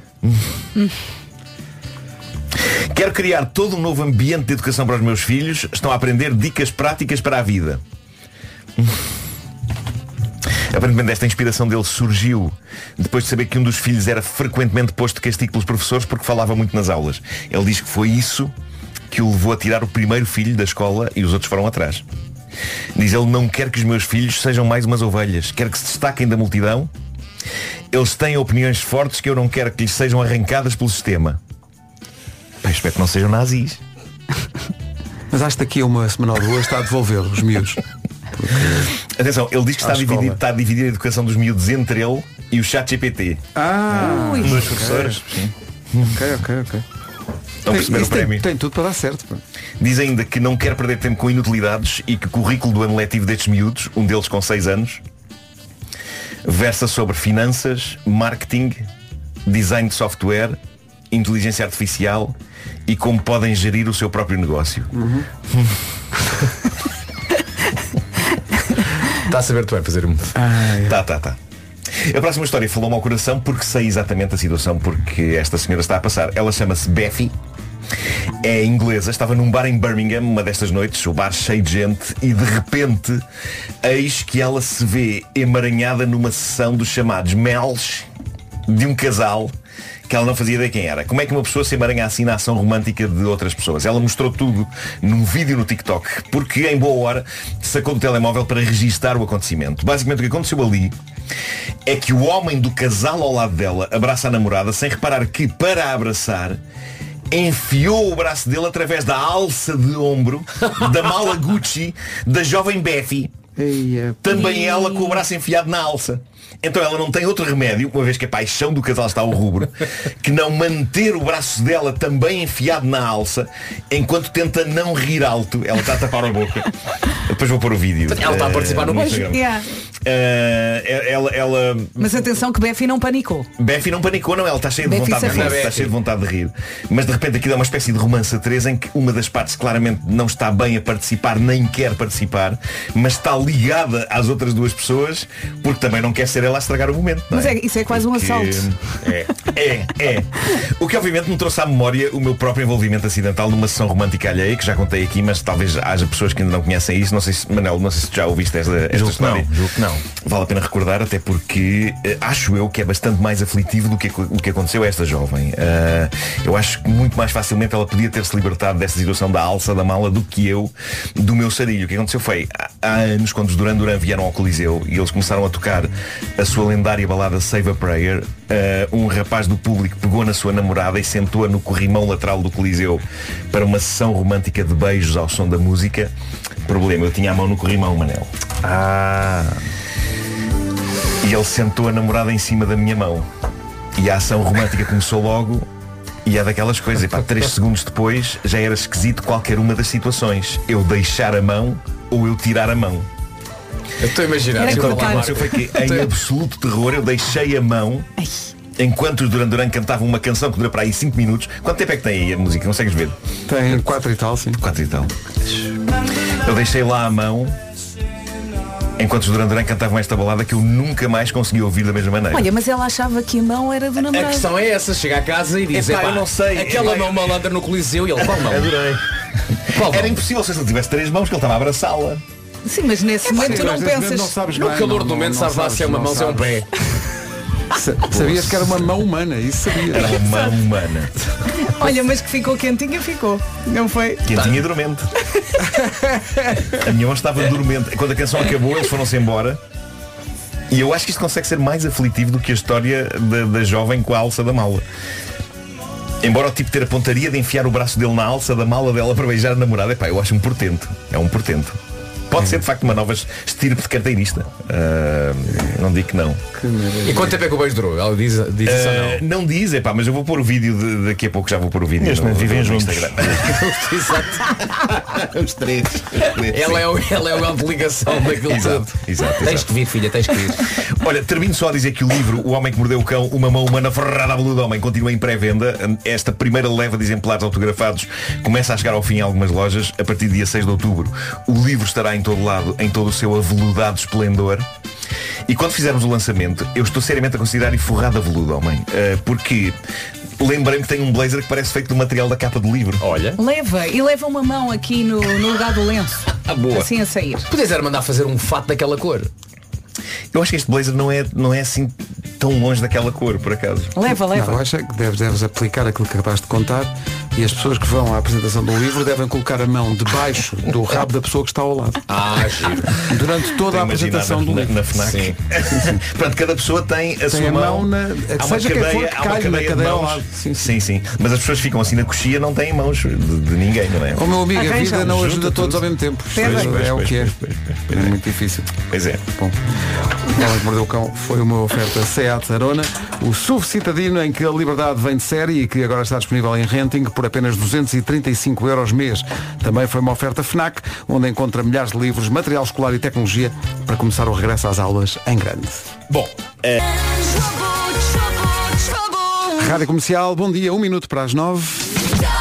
Quero criar todo um novo ambiente de educação para os meus filhos. Estão a aprender dicas práticas para a vida. Aparentemente esta inspiração dele surgiu depois de saber que um dos filhos era frequentemente posto de castigo pelos professores porque falava muito nas aulas. Ele diz que foi isso que o levou a tirar o primeiro filho da escola e os outros foram atrás. Diz ele: não quero que os meus filhos sejam mais umas ovelhas. Quero que se destaquem da multidão. Eles têm opiniões fortes que eu não quero que lhes sejam arrancadas pelo sistema. Pai, espero que não sejam nazis. Mas acho que daqui a uma semana ou duas está a devolver os miúdos. Atenção, ele diz que está a dividir a educação dos miúdos entre ele e o ChatGPT. Dos professores. Ok. Estão a perceber o prémio. Tem tudo para dar certo. Pô. Diz ainda que não quer perder tempo com inutilidades e que o currículo do ano letivo destes miúdos, um deles com 6 anos, versa sobre finanças, marketing, design de software, inteligência artificial e como podem gerir o seu próprio negócio. Está a saber tu vai fazer um. Tá. A próxima história falou-me ao coração porque sei exatamente a situação porque esta senhora está a passar. Ela chama-se Beffy. É inglesa, estava num bar em Birmingham uma destas noites, o bar cheio de gente, e de repente eis que ela se vê emaranhada numa sessão dos chamados Mels de um casal que ela não fazia ideia quem era. Como é que uma pessoa se emaranha assim na ação romântica de outras pessoas? Ela mostrou tudo num vídeo no TikTok, porque em boa hora sacou do telemóvel para registar o acontecimento. Basicamente o que aconteceu ali é que o homem do casal ao lado dela abraça a namorada sem reparar que, para a abraçar, enfiou o braço dele através da alça de ombro da mala Gucci da jovem Beffy. Também ela com o braço enfiado na alça. Então ela não tem outro remédio, uma vez que a paixão do casal está ao rubro, que não manter o braço dela também enfiado na alça, enquanto tenta não rir alto. Ela está a tapar a boca. Depois vou pôr o vídeo. Ela está a participar no beijo. Mas atenção que Beffy não panicou. Beffy não panicou, não. Ela está cheia de vontade de rir. Está cheia de vontade de rir. Mas de repente aqui dá uma espécie de romance a três em que uma das partes claramente não está bem a participar, nem quer participar, mas está ligada às outras duas pessoas, porque também não quer ser ela a estragar o momento. Não é? Mas isso é quase um assalto. É. O que obviamente me trouxe à memória o meu próprio envolvimento acidental numa sessão romântica alheia, que já contei aqui, mas talvez haja pessoas que ainda não conhecem isso. Não sei se, Manel, não sei se tu já ouviste esta história. Julgo que não. Vale a pena recordar, até porque acho eu que é bastante mais aflitivo do que o que aconteceu a esta jovem. Eu acho que muito mais facilmente ela podia ter-se libertado desta situação da alça da mala do que eu do meu sarilho. O que aconteceu foi, há anos, quando os Duran Duran vieram ao Coliseu e eles começaram a tocar a sua lendária balada Save a Prayer, um rapaz do público pegou na sua namorada e sentou-a no corrimão lateral do Coliseu para uma sessão romântica de beijos ao som da música. Problema, eu tinha a mão no corrimão, Manel. E ele sentou a namorada em cima da minha mão. E a ação romântica começou logo. E é daquelas coisas, e 3 segundos depois já era esquisito qualquer uma das situações. Eu deixar a mão ou eu tirar a mão. Eu estou a imaginar. Então o que aconteceu foi que em absoluto terror eu deixei a mão enquanto os Duran Duran cantavam uma canção que dura para aí 5 minutos. Quanto tempo é que tem aí a música? Consegues ver? Tem 4 e tal, sim. 4 e tal. Eu deixei lá a mão enquanto os Duran Duran cantavam esta balada que eu nunca mais consegui ouvir da mesma maneira. Olha, mas ela achava que a mão era do namorado. A questão é essa, chega a casa e diz, eu não sei. Aquela mão malandra no Coliseu e ele, qual mão? Adorei. Era impossível se ele tivesse 3 mãos, que ele estava a abraçá-la. Sim, mas nesse momento tu não pensas. Não sabes no bem, calor do momento sabes lá se é uma mão, se é um pé. Sabias que era uma mão humana, isso sabia. Era uma mão humana. Olha, mas que ficou quentinha, ficou. Não foi? Quentinha e dormente. A minha mão estava dormente. Quando a canção acabou, eles foram-se embora. E eu acho que isto consegue ser mais aflitivo do que a história da jovem com a alça da mala. Embora o tipo ter a pontaria de enfiar o braço dele na alça da mala dela para beijar a namorada, eu acho um portento. É um portento. Pode ser de facto uma nova estirpe de carteirista. Não digo que não. E quanto tempo é que o beijo durou? Ela diz isso ou não? Não diz, mas eu vou pôr o vídeo daqui a pouco, já vou pôr o vídeo. Vivem juntos. Os três. Ela é o elo de ligação daquilo tudo. Exato. Tens que vir, filha, tens que vir. Olha, termino só a dizer que o livro O Homem que Mordeu o Cão, Uma Mão Humana Ferrada à Veludo Homem continua em pré-venda. Esta primeira leva de exemplares autografados começa a chegar ao fim em algumas lojas. A partir do dia 6 de outubro o livro estará em todo lado, em todo o seu aveludado esplendor. E quando fizermos o lançamento, eu estou seriamente a considerar forrado a veludo, homem, porque lembrei-me que tem um blazer que parece feito do material da capa do livro. Olha. Leva uma mão aqui no lugar do lenço. Boa. Assim a sair. Podias era mandar fazer um fato daquela cor. Eu acho que este blazer não é assim tão longe daquela cor, por acaso. Leva. Não, eu acho que deves aplicar aquilo que acabaste de contar. E as pessoas que vão à apresentação do livro devem colocar a mão debaixo do rabo da pessoa que está ao lado. Giro. Durante toda a apresentação do livro. Na FNAC. Sim. Portanto, cada pessoa tem a sua mão. Há uma cadeia, de mãos. Sim. Mas as pessoas ficam assim na coxia, não têm mãos de ninguém, não é? O meu amigo, a vida não ajuda todos ao mesmo tempo. É o que é. É muito difícil. Pois é. Bom, O Homem que Mordeu o Cão foi uma oferta Seat Arona, o SUV citadino em que a liberdade vem de série e que agora está disponível em renting por apenas 235 € mês. Também foi uma oferta FNAC, onde encontra milhares de livros, material escolar e tecnologia para começar o regresso às aulas em grande. Bom, Rádio Comercial, bom dia, 1 minuto para as 9.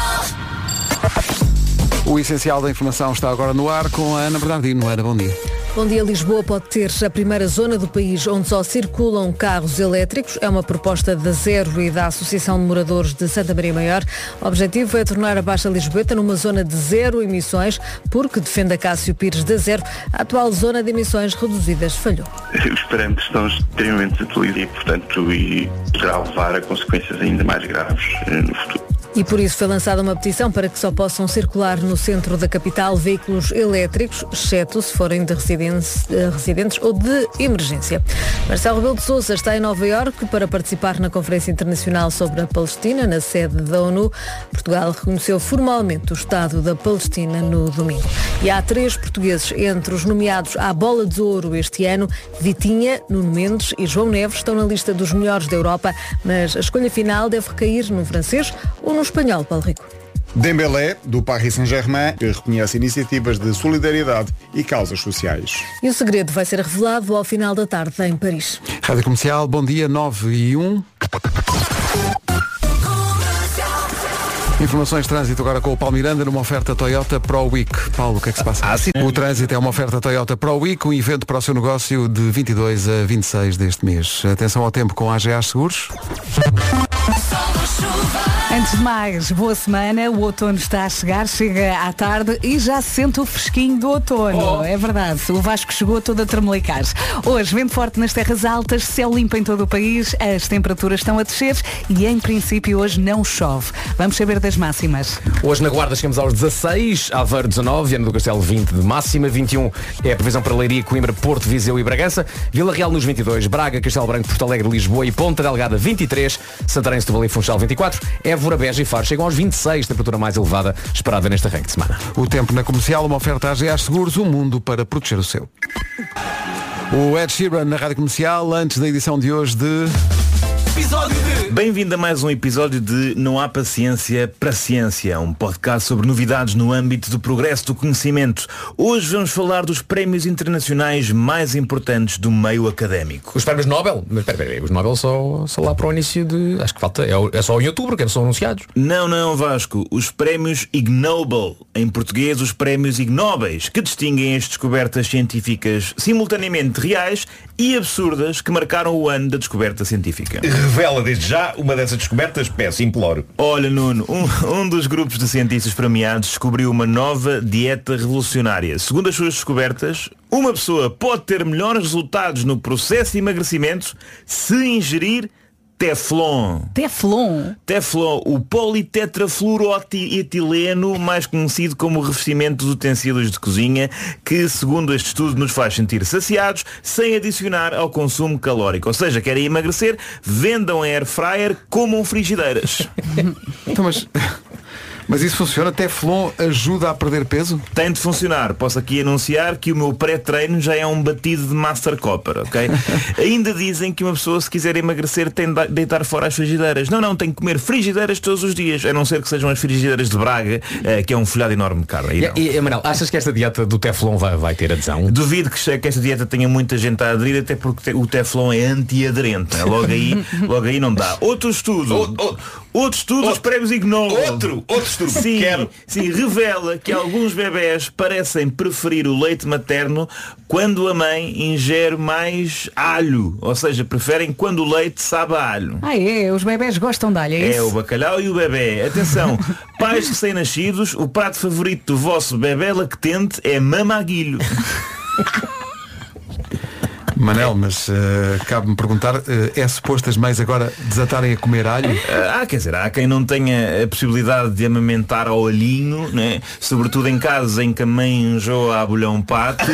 O essencial da informação está agora no ar com a Ana Bernardino. Ana, bom dia. Bom dia. Lisboa pode ter a primeira zona do país onde só circulam carros elétricos. É uma proposta da Zero e da Associação de Moradores de Santa Maria Maior. O objetivo é tornar a Baixa Lisboeta numa zona de zero emissões, porque, defende a Cássio Pires da Zero, a atual zona de emissões reduzidas falhou. Os parâmetros estão extremamente utilizados e, portanto, poderá levar a consequências ainda mais graves no futuro. E por isso foi lançada uma petição para que só possam circular no centro da capital veículos elétricos, exceto se forem de residentes ou de emergência. Marcelo Rebelo de Sousa está em Nova Iorque para participar na Conferência Internacional sobre a Palestina, na sede da ONU. Portugal reconheceu formalmente o Estado da Palestina no domingo. E há 3 portugueses entre os nomeados à Bola de Ouro este ano. Vitinha, Nuno Mendes e João Neves estão na lista dos melhores da Europa, mas a escolha final deve recair no francês ou no espanhol, Paulo Rico. Dembélé, do Paris Saint-Germain, que reconhece iniciativas de solidariedade e causas sociais. E o segredo vai ser revelado ao final da tarde em Paris. Rádio Comercial, bom dia, 9:01. Informações de trânsito agora com o Paulo Miranda numa oferta Toyota Pro Week. Paulo, o que é que se passa? O trânsito é uma oferta Toyota Pro Week, um evento para o seu negócio de 22 a 26 deste mês. Atenção ao tempo com a AGA Seguros. Antes de mais, boa semana, o outono está a chegar, chega à tarde e já se sente o fresquinho do outono. É verdade, o Vasco chegou todo a tremelicar. Hoje, vento forte nas terras altas, céu limpo em todo o país, as temperaturas estão a descer e em princípio hoje não chove. Vamos saber das máximas. Hoje na Guarda chegamos aos 16, Aveiro 19, Viana do Castelo 20 de máxima, 21 é a previsão para Leiria, Coimbra, Porto, Viseu e Bragança, Vila Real nos 22, Braga, Castelo Branco, Porto Alegre, Lisboa e Ponta Delgada 23, Santarém, Setúbal e Funchal 24, Évora, Beja e Faro chegam aos 26, temperatura mais elevada esperada neste arranque de semana. O tempo na Comercial, uma oferta AGA Seguros, um mundo para proteger o seu. O Ed Sheeran na Rádio Comercial, antes da edição de hoje de... Bem-vindo a mais um episódio de Não Há Paciência para Ciência, um podcast sobre novidades no âmbito do progresso do conhecimento. Hoje vamos falar dos prémios internacionais mais importantes do meio académico. Os prémios Nobel? Mas peraí, os Nobel só lá para o início de... Acho que falta, é só em outubro que são anunciados. Não, Vasco. Os prémios Ig Nobel, em português os prémios Ig Nobel, que distinguem as descobertas científicas simultaneamente reais e absurdas que marcaram o ano da descoberta científica. Revela desde já uma dessas descobertas, peço, imploro. Olha, Nuno, um dos grupos de cientistas premiados descobriu uma nova dieta revolucionária. Segundo as suas descobertas, uma pessoa pode ter melhores resultados no processo de emagrecimento se ingerir Teflon. Teflon, o politetrafluoroetileno, mais conhecido como revestimento de utensílios de cozinha, que, segundo este estudo, nos faz sentir saciados sem adicionar ao consumo calórico. Ou seja, querem emagrecer, vendam a air fryer, comam frigideiras. Então, mas isso funciona? Teflon ajuda a perder peso? Tem de funcionar. Posso aqui anunciar que o meu pré-treino já é um batido de Master Copper, ok? Ainda dizem que uma pessoa, se quiser emagrecer, tem de deitar fora as frigideiras. Não, tem que comer frigideiras todos os dias, a não ser que sejam as frigideiras de Braga, que é um folhado enorme de carne. E Manel, achas que esta dieta do Teflon vai ter adesão? Duvido que esta dieta tenha muita gente a aderir, até porque o Teflon é anti-aderente, né? Logo aí não dá. Outro estudo, os prémios Ig Nobel. Outro estudo. Sim, revela que alguns bebés parecem preferir o leite materno quando a mãe ingere mais alho. Ou seja, preferem quando o leite sabe a alho. Os bebés gostam de alho, é isso? É, o bacalhau e o bebé. Atenção, pais recém-nascidos, o prato favorito do vosso bebé lactente é mamaguilho. Manel, mas cabe-me perguntar, é suposto as mães agora desatarem a comer alho? Há quem não tenha a possibilidade de amamentar ao olhinho, né? Sobretudo em casos em que a mãe enjoa a bolhão pato.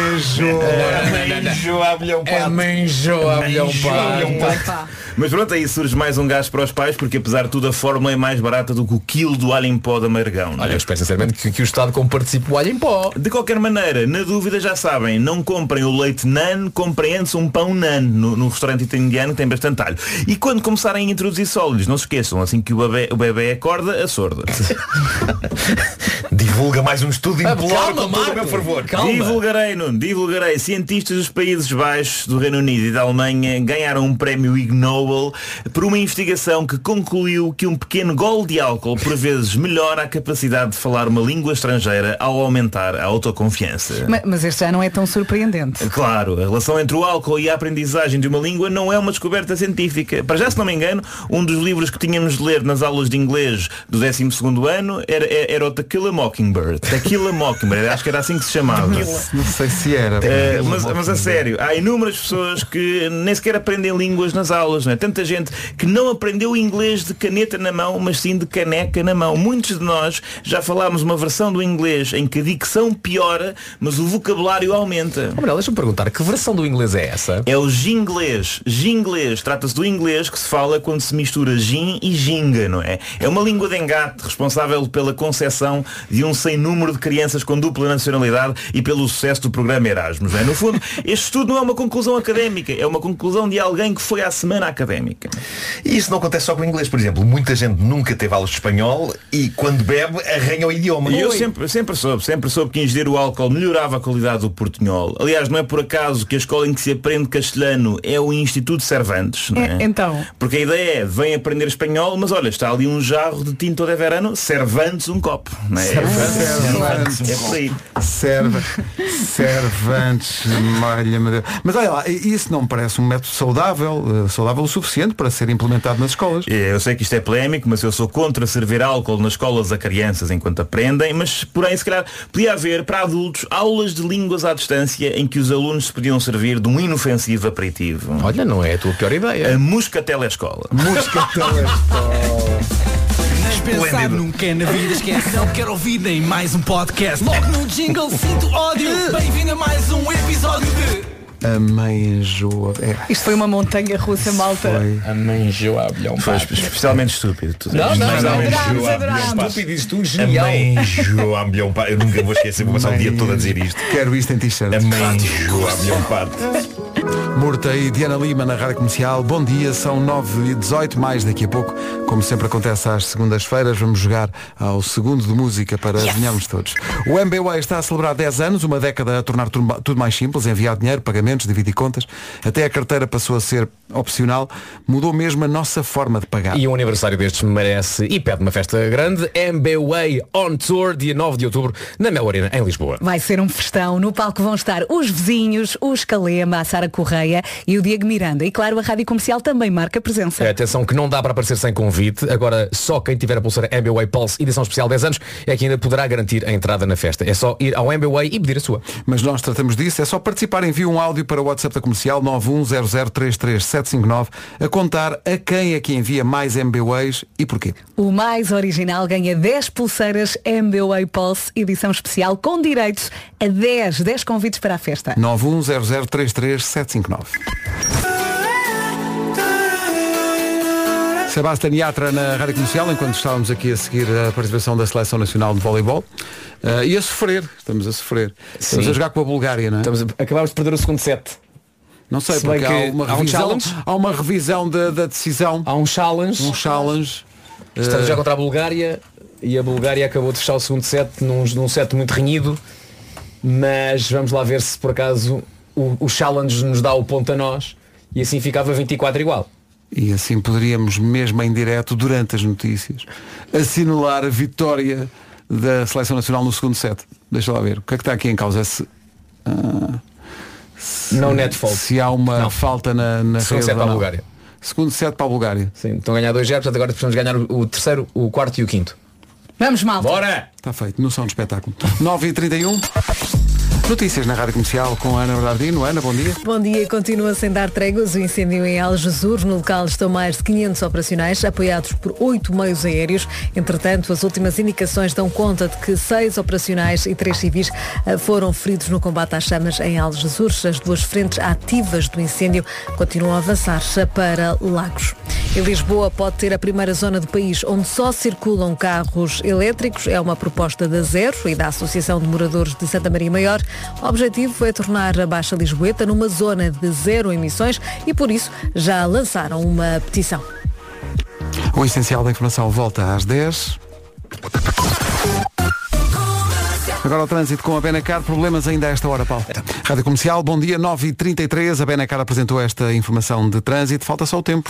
Mas pronto, aí surge mais um gasto para os pais, porque apesar de tudo a fórmula é mais barata do que o quilo do alho em pó da Margão. Olha, eu espero sinceramente que o Estado comparticipe o alho em pó. De qualquer maneira, na dúvida já sabem, não comprem o leite nan, comprem antes um pão nan. No restaurante italiano tem bastante alho. E quando começarem a introduzir sólidos, não se esqueçam, assim que o bebé acorda, a sorda. Divulga mais um estudo imploro calma, com todo o meu fervor. Calma. Divulgarei, Nuno, divulgarei. Cientistas dos Países Baixos, do Reino Unido e da Alemanha ganharam um prémio Ig Nobel por uma investigação que concluiu que um pequeno gole de álcool por vezes melhora a capacidade de falar uma língua estrangeira ao aumentar a autoconfiança. Mas este já não é tão surpreendente. Claro, a relação entre o álcool e a aprendizagem de uma língua não é uma descoberta científica. Para já, se não me engano, um dos livros que tínhamos de ler nas aulas de inglês do 12º ano era o Tequila Mockingbird. Tequila Mockingbird, acho que era assim que se chamava. Não sei se era. Mas a sério, há inúmeras pessoas que nem sequer aprendem línguas nas aulas, não é? Tanta gente que não aprendeu inglês de caneta na mão, mas sim de caneca na mão. Muitos de nós já falámos uma versão do inglês em que a dicção piora, mas o vocabulário aumenta. Deixa-me perguntar, que versão do inglês é essa? É o ginglês. Ginglês. Trata-se do inglês que se fala quando se mistura gin e ginga, não é? É uma língua de engate responsável pela concepção de um sem número de crianças com dupla nacionalidade e pelo sucesso do programa Erasmus, não é? No fundo, este estudo não é uma conclusão académica, é uma conclusão de alguém que foi à semana académica. E isso não acontece só com o inglês, por exemplo. Muita gente nunca teve aulas de espanhol e quando bebe arranha o idioma. E eu sempre soube que ingerir o álcool melhorava a qualidade do portunhol. Aliás, não é por acaso que a escola em que se aprende castelhano é o Instituto Cervantes, não é? Então. Porque a ideia é, vem aprender espanhol, mas olha, está ali um jarro de tinto de verano, Cervantes um copo, não é? Cervantes. É por aí. Cervantes. Mas olha lá, isso não me parece um método saudável o suficiente para ser implementado nas escolas. Eu sei que isto é polémico, mas eu sou contra servir álcool nas escolas a crianças enquanto aprendem, mas porém se calhar podia haver para adultos aulas de línguas à distância em que os alunos se podiam servir de um inofensivo aperitivo. Olha, não é a tua pior ideia. A Muscatelescola. Pensar nunca é na vida, esquece, não quero ouvir nem mais um podcast. Logo no jingle sinto ódio. Bem-vindo a mais um episódio de A Mãe Enjoa. Isto foi uma montanha russa, malta. A Mãe Enjoa, Abelhão. Foi especialmente estúpido. Não, estúpido e tu genial. A Mãe Enjoa, Abelhão. Eu nunca vou esquecer, vou passar o dia todo a dizer isto. Quero isto em t-shirt. A Mãe Enjoa, Abelhão. Murta e Diana Lima na Rádio Comercial. Bom dia, são 9h18, mais daqui a pouco. Como sempre acontece às segundas-feiras, vamos jogar ao segundo de música para adivinharmos todos. O MBWay está a celebrar 10 anos, uma década a tornar tudo mais simples, enviar dinheiro, pagamentos, dividir contas. Até a carteira passou a ser opcional, mudou mesmo a nossa forma de pagar. E um aniversário destes merece e pede uma festa grande. MBWay On Tour, dia 9 de outubro, na Mel Arena, em Lisboa. Vai ser um festão. No palco vão estar os vizinhos, o Escalema, a Sara Correia e o Diego Miranda. E claro, a Rádio Comercial também marca presença. Atenção que não dá para aparecer sem convite. Agora só quem tiver a pulseira MBWay Pulse edição especial 10 anos é que ainda poderá garantir a entrada na festa. É só ir ao MBWay e pedir a sua. Mas nós tratamos disso, é só participar. Envie um áudio para o WhatsApp da Comercial 910033759 a contar a quem é que envia mais MBWays e porquê. O mais original ganha 10 pulseiras MBWay Pulse edição especial com direitos a 10 convites para a festa. 910033759. Sebastián Yatra na Rádio Comercial, enquanto estávamos aqui a seguir a participação da Seleção Nacional de Voleibol. E a sofrer, estamos a sofrer. Estamos a jogar com a Bulgária, não é? Acabámos de perder o segundo set. Não sei, porque há uma revisão da decisão. Há um challenge. Estamos já contra a Bulgária e a Bulgária acabou de fechar o segundo set num set muito renhido. Mas vamos lá ver se por acaso o challenge nos dá o ponto a nós e assim ficava 24 igual. E assim poderíamos, mesmo em direto, durante as notícias, assinalar a vitória da Seleção Nacional no segundo set. Deixa lá ver. O que é que está aqui em causa? Não net fault. Se há uma falta na segundo set para a Bulgária. Segundo set para a Bulgária. Sim, estão a ganhar 2-0, portanto agora precisamos ganhar o terceiro, o quarto e o quinto. Vamos, malta. Bora! Está feito, noção de espetáculo. 9h31. Notícias na Rádio Comercial com a Ana Bernardino. Ana, bom dia. Bom dia. Continua sem dar tréguas o incêndio em Algesur. No local estão mais de 500 operacionais, apoiados por 8 meios aéreos. Entretanto, as últimas indicações dão conta de que 6 operacionais e 3 civis foram feridos no combate às chamas em Algesur. As 2 frentes ativas do incêndio continuam a avançar para Lagos. E Lisboa pode ter a primeira zona do país onde só circulam carros elétricos. É uma proposta da Zero e da Associação de Moradores de Santa Maria Maior. O objetivo é tornar a Baixa Lisboeta numa zona de 0 emissões e por isso já lançaram uma petição. O essencial da informação volta às 10. Agora o trânsito com a Benacar, problemas ainda a esta hora, Paulo. Rádio Comercial, bom dia, 9h33, a Benacar apresentou esta informação de trânsito, falta só o tempo.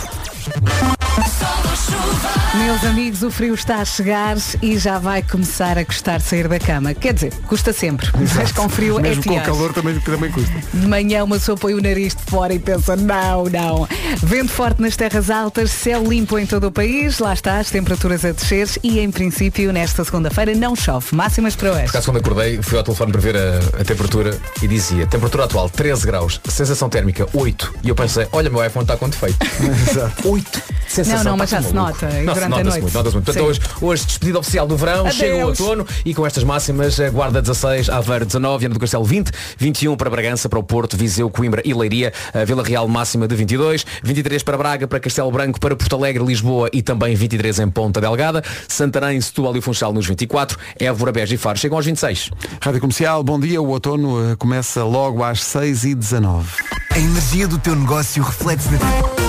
Meus amigos, o frio está a chegar e já vai começar a custar sair da cama. Quer dizer, custa sempre, mas com frio mesmo é pior. com o calor também custa. De manhã uma pessoa põe o nariz de fora e pensa, não. Vento forte nas terras altas, céu limpo em todo o país, lá está, as temperaturas a descer e em princípio nesta segunda-feira não chove. Máximas para hoje. Por acaso, quando acordei, fui ao telefone para ver a temperatura e dizia, temperatura atual 13 graus, sensação térmica 8. E eu pensei, olha, meu iPhone está com defeito. Exato. 8. Sensação, não, mas já se nota. Durante a noite. Nota-se muito. Portanto, hoje despedida oficial do verão, Adeus. chega o outono e com estas máximas, a Guarda 16, Aveiro 19, Viana do Castelo 20, 21 para Bragança, para o Porto, Viseu, Coimbra e Leiria, a Vila Real máxima de 22, 23 para Braga, para Castelo Branco, para Porto Alegre, Lisboa e também 23 em Ponta Delgada, Santarém, Setúbal e Funchal nos 24, Évora, Beja e Faro chegam aos 26. Rádio Comercial, bom dia, o outono começa logo às 6h19. A energia do teu negócio reflete-se na...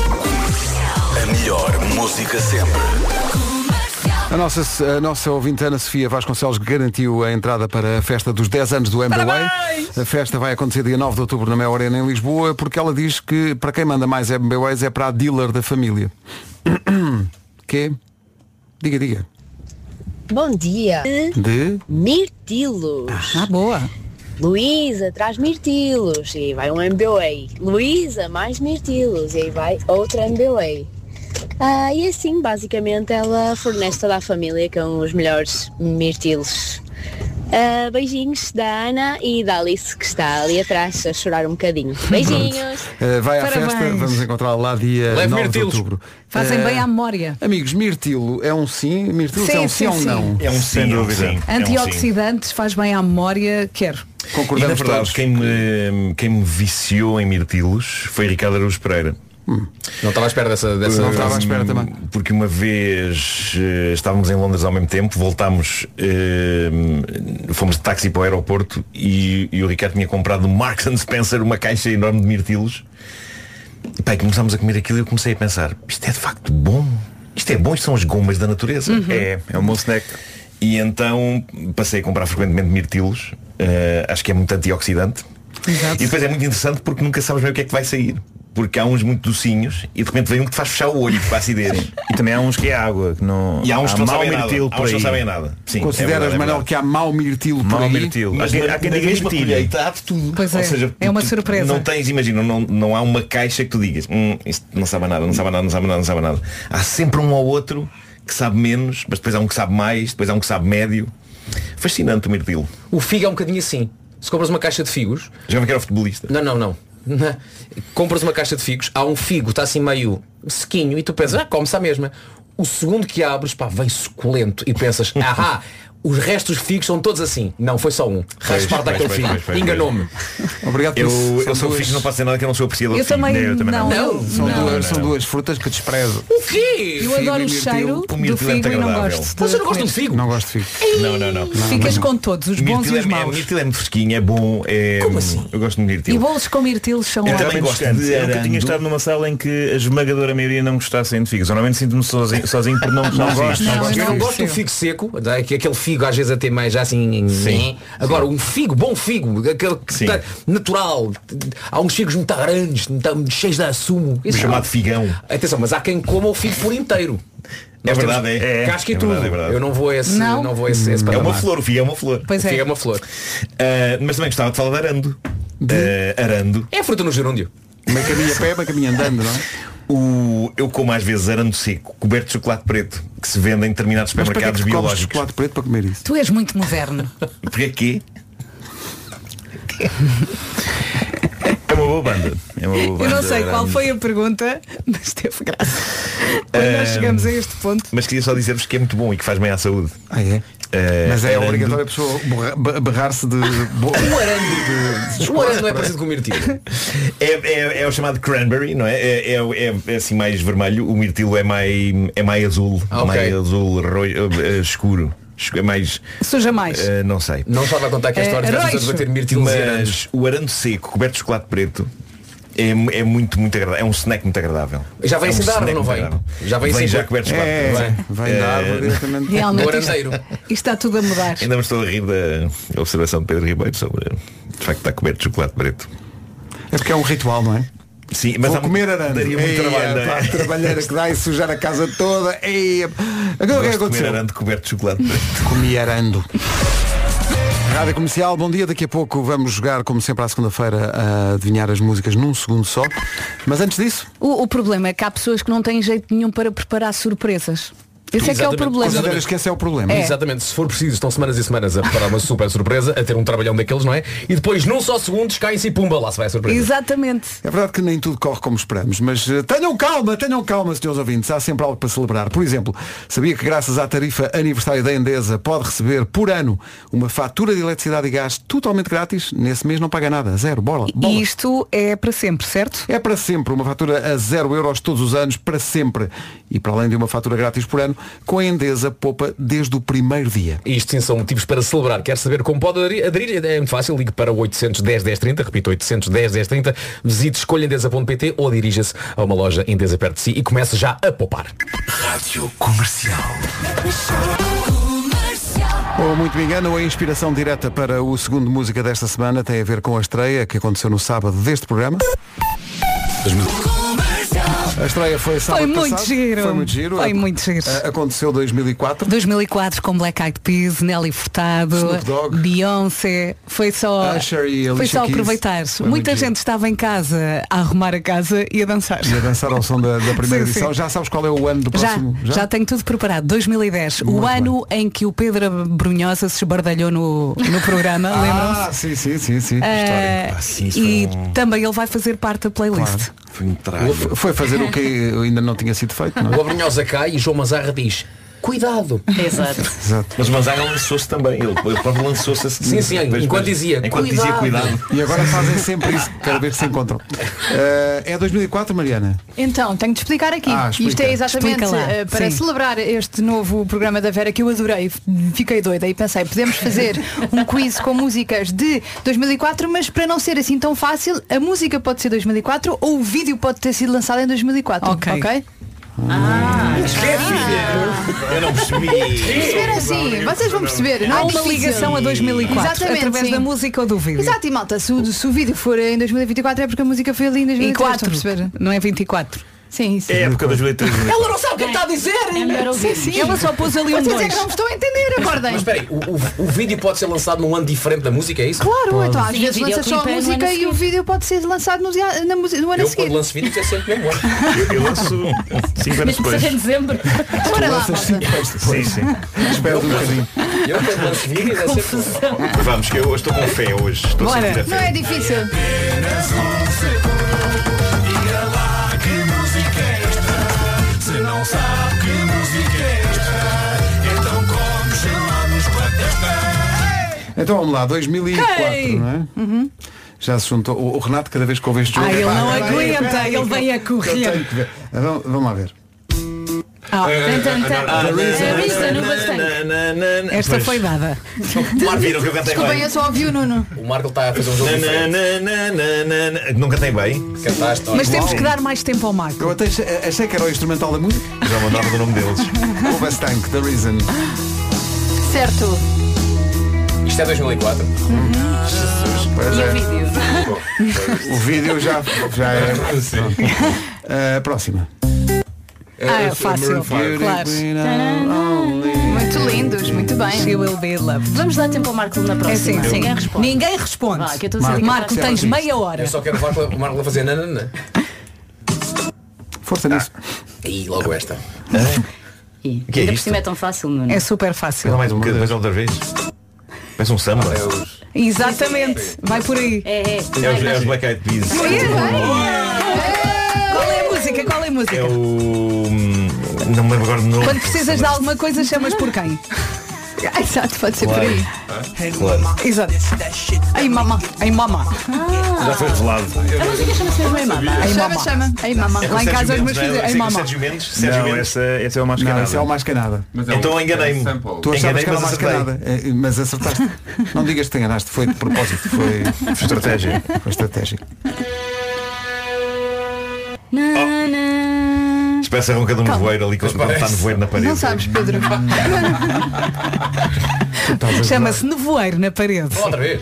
A melhor música sempre. A nossa ouvinte Ana Sofia Vasconcelos garantiu a entrada para a festa dos 10 anos do MBWay. A festa vai acontecer dia 9 de outubro na Mel Arena em Lisboa, porque ela diz que para quem manda mais MBWays é para a dealer da família. Que? Diga. Bom dia. De? Mirtilos. Boa. Luísa traz mirtilos. E aí vai um MBWay. Luísa mais mirtilos. E aí vai outro MBWay. E assim, basicamente, ela fornece toda a família com os melhores mirtilos. Beijinhos da Ana e da Alice, que está ali atrás a chorar um bocadinho. Beijinhos. Vai à Parabéns. festa, vamos encontrá-la lá dia Leve 9 mirtilos. de outubro. Fazem bem à memória. Amigos, mirtilo é um sim? Mirtilos Sim, é um sim, sim, ou um sim. não? É um sem dúvida. Antioxidantes, faz bem à memória, quero. E na Concordamos verdade, todos. quem me viciou em mirtilos foi Ricardo Araújo Pereira. Não estava à espera dessa... Não estava à espera também. Porque uma vez estávamos em Londres ao mesmo tempo, voltámos, fomos de táxi para o aeroporto e o Ricardo tinha comprado no Marks & Spencer uma caixa enorme de mirtilos. E pá, começámos a comer aquilo e eu comecei a pensar, isto é de facto bom. Isto é bom, isto são as gomas da natureza. É um bom snack. E então passei a comprar frequentemente mirtilos. Acho que é muito antioxidante. Exato. E depois é muito interessante porque nunca sabes bem o que é que vai sair. Porque há uns muito docinhos e de repente vem um que te faz fechar o olho com a acidez. E também há uns que é água, que não. E há uns que não sabem nada. mirtilo Há por uns que não aí. sabem nada. Sim, Consideras, Manuel, que há mau mirtilo por Mau aí? mirtilo. Mas Há quem diga mirtilho. Há de tudo. Pois Ou é, seja, é uma tu surpresa. Não tens, imagina, não há uma caixa que tu digas isto não sabe a nada, não sabe a nada, não sabe a nada, não sabe a nada. Há sempre um ou outro que sabe menos, mas depois há um que sabe mais, depois há um que sabe médio. Fascinante o mirtilo. O figo é um bocadinho assim. Se compras uma caixa de figos... Já vi que era futebolista. Não. Compras uma caixa de figos, há um figo, está assim meio sequinho e tu pensas, come-se à mesma. O segundo que abres, vem suculento e pensas, os restos dos figos são todos assim. Não, foi só um. Faz parte daquele figo. Enganou-me. Obrigado. Eu sou figo, não posso dizer nada que eu não sou apreciador Eu de figo. também Eu também não. São duas frutas que desprezo. O quê? Eu adoro o cheiro do mirtilo é figo e não agradável. gosto. Você não gosta de figo? Não gosto de figo. Não. Ficas com todos, os bons e os maus. Mirtilo é muito fresquinho, é bom. Como assim? Eu gosto de E mirtilo. bolos com mirtilos são Eu ótimos. também gosto de Eu nunca tinha arando. estado numa sala em que a esmagadora maioria não gostassem de figos. Eu normalmente sinto-me sozinho por não gostar de figos. Eu não gosto do figo seco, aquele figo às vezes até mais assim. Sim. Agora um figo, bom figo, aquele que está natural. Há uns figos muito grandes, muito cheios de assumo. Isso Chamado figão. Atenção, mas há quem coma o figo por inteiro. É verdade, é. Casca e É tudo. verdade, é verdade. Eu não vou a esse, Não. não vou a esse É uma patamar. flor, o figo é uma flor. Pois O figo é. é uma flor. Mas também gostava de falar de arando. Arando. É a fruta no gerúndio. Meio caminho a pé, meio caminho andando, não é? Eu como às vezes arando seco, coberto de chocolate preto, que se vende em determinados Mas para que é que supermercados tu comes biológicos. chocolate preto para comer isso? Tu és muito moderno. Porque aqui É uma boa banda. Eu não sei qual foi a pergunta, mas teve graça. Quando nós chegamos a este ponto. Mas queria só dizer-vos que é muito bom e que faz bem à saúde. É? Mas é arando. obrigatório a pessoa berrar-se de... O arando é parecido com o mirtilo. É o chamado cranberry, não é? É assim mais vermelho. O mirtilo é mais azul. Ok. Mais azul escuro. É mais... Suja mais. Não sei. Não estava a contar que a história de roixo. debater mirtilos e arandos. Mas o arando seco, coberto de chocolate preto, É muito agradável. É um snack muito agradável. Já vem sem dar, não vem? Já vem já coberto de chocolate. Vem da árvore diretamente. Realmente isto está tudo a mudar. Ainda me estou a rir da observação de Pedro Ribeiro sobre de facto está coberto de chocolate preto. É porque é um ritual, não é? Sim, mas vou comer arando. Daria muito trabalho, a trabalheira que dá e sujar a casa toda. Agora o que aconteceu? Comer arando coberto de chocolate preto. Comi arando. Rádio Comercial, bom dia. Daqui a pouco vamos jogar, como sempre, à segunda-feira, a adivinhar as músicas num segundo só. Mas antes disso... O problema é que há pessoas que não têm jeito nenhum para preparar surpresas. Esse é que é o problema. Consideras que esse é o problema? Exatamente, se for preciso, estão semanas e semanas a preparar uma super surpresa, a ter um trabalhão daqueles, não é? E depois, num só segundos, cai-se e pumba, lá se vai a surpresa. Exatamente. É verdade que nem tudo corre como esperamos, mas tenham calma, senhores ouvintes, há sempre algo para celebrar. Por exemplo, sabia que graças à tarifa aniversário da Endesa pode receber por ano uma fatura de eletricidade e gás totalmente grátis? Nesse mês não paga nada, zero, bola. E isto é para sempre, certo? É para sempre, uma fatura a 0 euros todos os anos, para sempre. E para além de uma fatura grátis por ano, com a Endesa poupa desde o primeiro dia. Isto sim são motivos para celebrar. Quer saber como pode aderir? É muito fácil, ligue para o 810 1030, repito, 810 1030, visite escolhaendesa.pt ou dirija-se a uma loja Endesa perto de si e comece já a poupar. Rádio Comercial. Ou muito me engano, a inspiração direta para o segundo música desta semana tem a ver com a estreia que aconteceu no sábado deste programa. A estreia foi sábado passado. Foi muito giro. Foi muito giro. Aconteceu 2004. 2004 com Black Eyed Peas, Nelly Furtado, Beyoncé. Foi só aproveitar. Muita gente estava em casa a arrumar a casa e a dançar. E a dançar ao som da primeira edição. Já sabes qual é o ano do próximo? Já tenho tudo preparado. 2010. Muito o ano em que o Pedro Brunhosa se esbardalhou no programa. Lembram-se? Sim. E também ele vai fazer parte da playlist. Claro. Foi fazer o que ainda não tinha sido feito, não é? O Abrunhosa cai e João Mazarra diz: cuidado. Exato. Mas o Mazarra lançou-se também. Ele próprio lançou-se assim. Sim, enquanto dizia cuidado. E agora fazem sempre isso, cada vez que se encontram. É 2004, Mariana? Então, tenho de explicar aqui. Isto é exatamente para celebrar este novo programa da Vera que eu adorei. Fiquei doida e pensei, podemos fazer um quiz com músicas de 2004, mas para não ser assim tão fácil, a música pode ser 2004 ou o vídeo pode ter sido lançado em 2004. Ok? Eu não percebi. Perceber assim, vocês vão perceber. Não há uma ligação a 2004 através da música ou do vídeo. Exato, e malta, se o vídeo for em 2024 é porque a música foi ali em 2004. Não é 24. Sim. É época de 2003. Ela não sabe o que está a dizer. Sim. Ela só pôs ali um 2. Vocês é que não me estão a entender, acordem. Mas espera aí, o vídeo pode ser lançado num ano diferente da música, é isso? Claro, então às vezes lança só a música e o vídeo pode ser lançado no ano a seguir. Eu lanço vídeos é sempre mesmo ano. Eu lanço 5 anos depois. Em dezembro. Bora lá. Sim. Espera um bocadinho. Eu quando lanço vídeos é sempre. Vamos, que eu hoje estou com fé hoje. Estou a sentir a fé. Não é difícil. Não sabe que música é esta, então come chamados para testar. Então vamos lá, 2004, não é? Já se juntou. O Renato, cada vez que ouve este jogo. Ele não aguenta, ele vem a correr. Vamos lá ver. Esta foi dada. Viram que eu cantei Desculpem, bem. eu só ouvi o Nuno. O Marco está a fazer um jogo diferente. Não cantei bem. Cantaste. Mas temos que dar mais tempo ao Marco. Eu até achei que era o instrumental da música. Já mandava do nome deles. O Bastank, The Reason. Certo. Isto é 2004. Pois E é. o vídeo? O vídeo já é. Próxima. É fácil, claro. Muito lindos, muito bem. She will be loved. Vamos dar tempo ao Marco na próxima. Sim. Ninguém responde. Ninguém responde. Vá, que eu estou a dizer que Marco, tens meia hora. Eu só quero falar com o Marco a fazer nanana. Força nisso. E logo esta. Que é ainda por isto? cima é tão fácil, Nuno. É super fácil. Mais um bocadinho, mais outra vez. Parece um samba. Exatamente. Vai por aí. É. É os Black Eyed Peas. Qual é a música? Qual é a música? É o... Não me lembro agora do nome. Quando precisas de alguma coisa, chamas por quem? Exato, pode ser por aí. Claro. Exato. Ai mama. Ai mama. Já foi revelado. A música chama-se mesmo Ei Mama. Chama. Ei Mama. Lá em casa os meus filhos. Ai mama. Sérgio Mendes? Não, esse é o mais Não, canada. esse é o mais canada. Então enganei-me. Tu achavas que era o mais acertei. canada, mas acertaste. Não digas que te enganaste, foi de propósito. Foi Estratégia. Foi estratégico. parece a ronca de um nevoeiro ali, quando está nevoeiro na parede. Não sabes, Pedro. Chama-se nevoeiro na parede. Outra vez.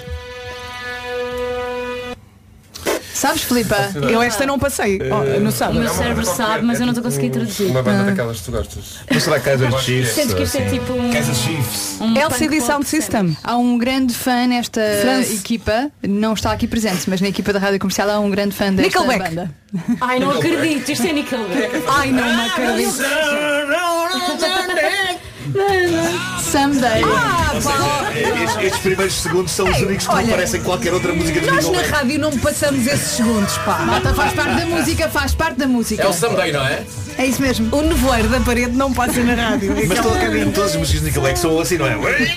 Sabes, Filipa? Eu esta não passei. Não sabe. O meu cérebro sabe, mas eu não estou conseguindo traduzir. Uma banda daquelas que tu gostas. Mas será Kaiser Chiefs? Sentes que isto é tipo um... Kaiser Chiefs. LCD Sound System. Há um grande fã nesta equipa, não está aqui presente, mas na equipa da Rádio Comercial há um grande fã desta banda. Ai, não acredito, isto é Nickelback. Ai, não me acredito. Someday. Estes primeiros segundos são os únicos que não aparecem em qualquer outra música de Nós na Nickelback. rádio não passamos esses segundos, pá. Malta, faz parte da música, faz parte da música. É o Someday, não é? É isso mesmo. O nevoeiro da parede não passa na rádio. Mas todas as músicas de Nickelback são assim, não é?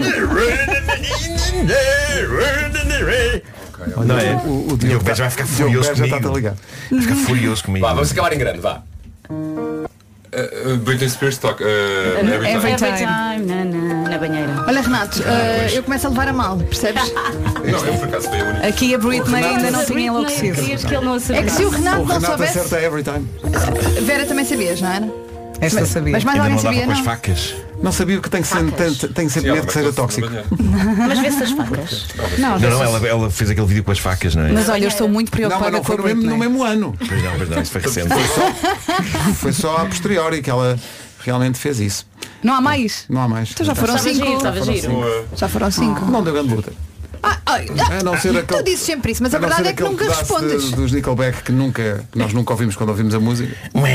Não é? O Diogo Beja vai ficar furioso comigo. Já está a ligar. Vai ficar furioso comigo. Vá, vamos acabar em grande, vá. Britney Spears toca Every time na banheira. Olha, Renato, eu começo a levar a mal, percebes? Não, eu por acaso foi a única. Aqui a Britney ainda não tinha enlouquecido. É que se o Renato não soubesse, acerta every time. Vera também sabias, não era? Esta sabia. Mas mais Ainda alguém não dava sabia, com as não? facas. Não sabia que tem sempre medo que seja tóxico. Mas vê-se as facas. Não, ela fez aquele vídeo com as facas, não é? Mas olha, eu estou muito Não, mas preocupada não com a foi Britney. no mesmo ano. Pois não, isso foi recente. Foi só a posteriori que ela realmente fez isso. Não há mais? Não há mais. Então já foram 5. Já foram 5. Não deu grande luta. A não ser Tu dizes sempre isso, mas a verdade é que nunca respondes. Dos Nickelback que nós nunca ouvimos quando ouvimos a música.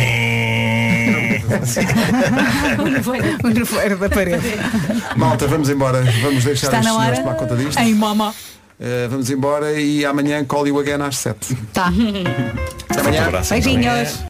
O nevoeiro da parede. Malta, vamos embora. Vamos deixar Está os na senhores hora? tomar conta disto. Em mama. Vamos embora e amanhã call you again às 7. Tá. Até amanhã. Beijinhos.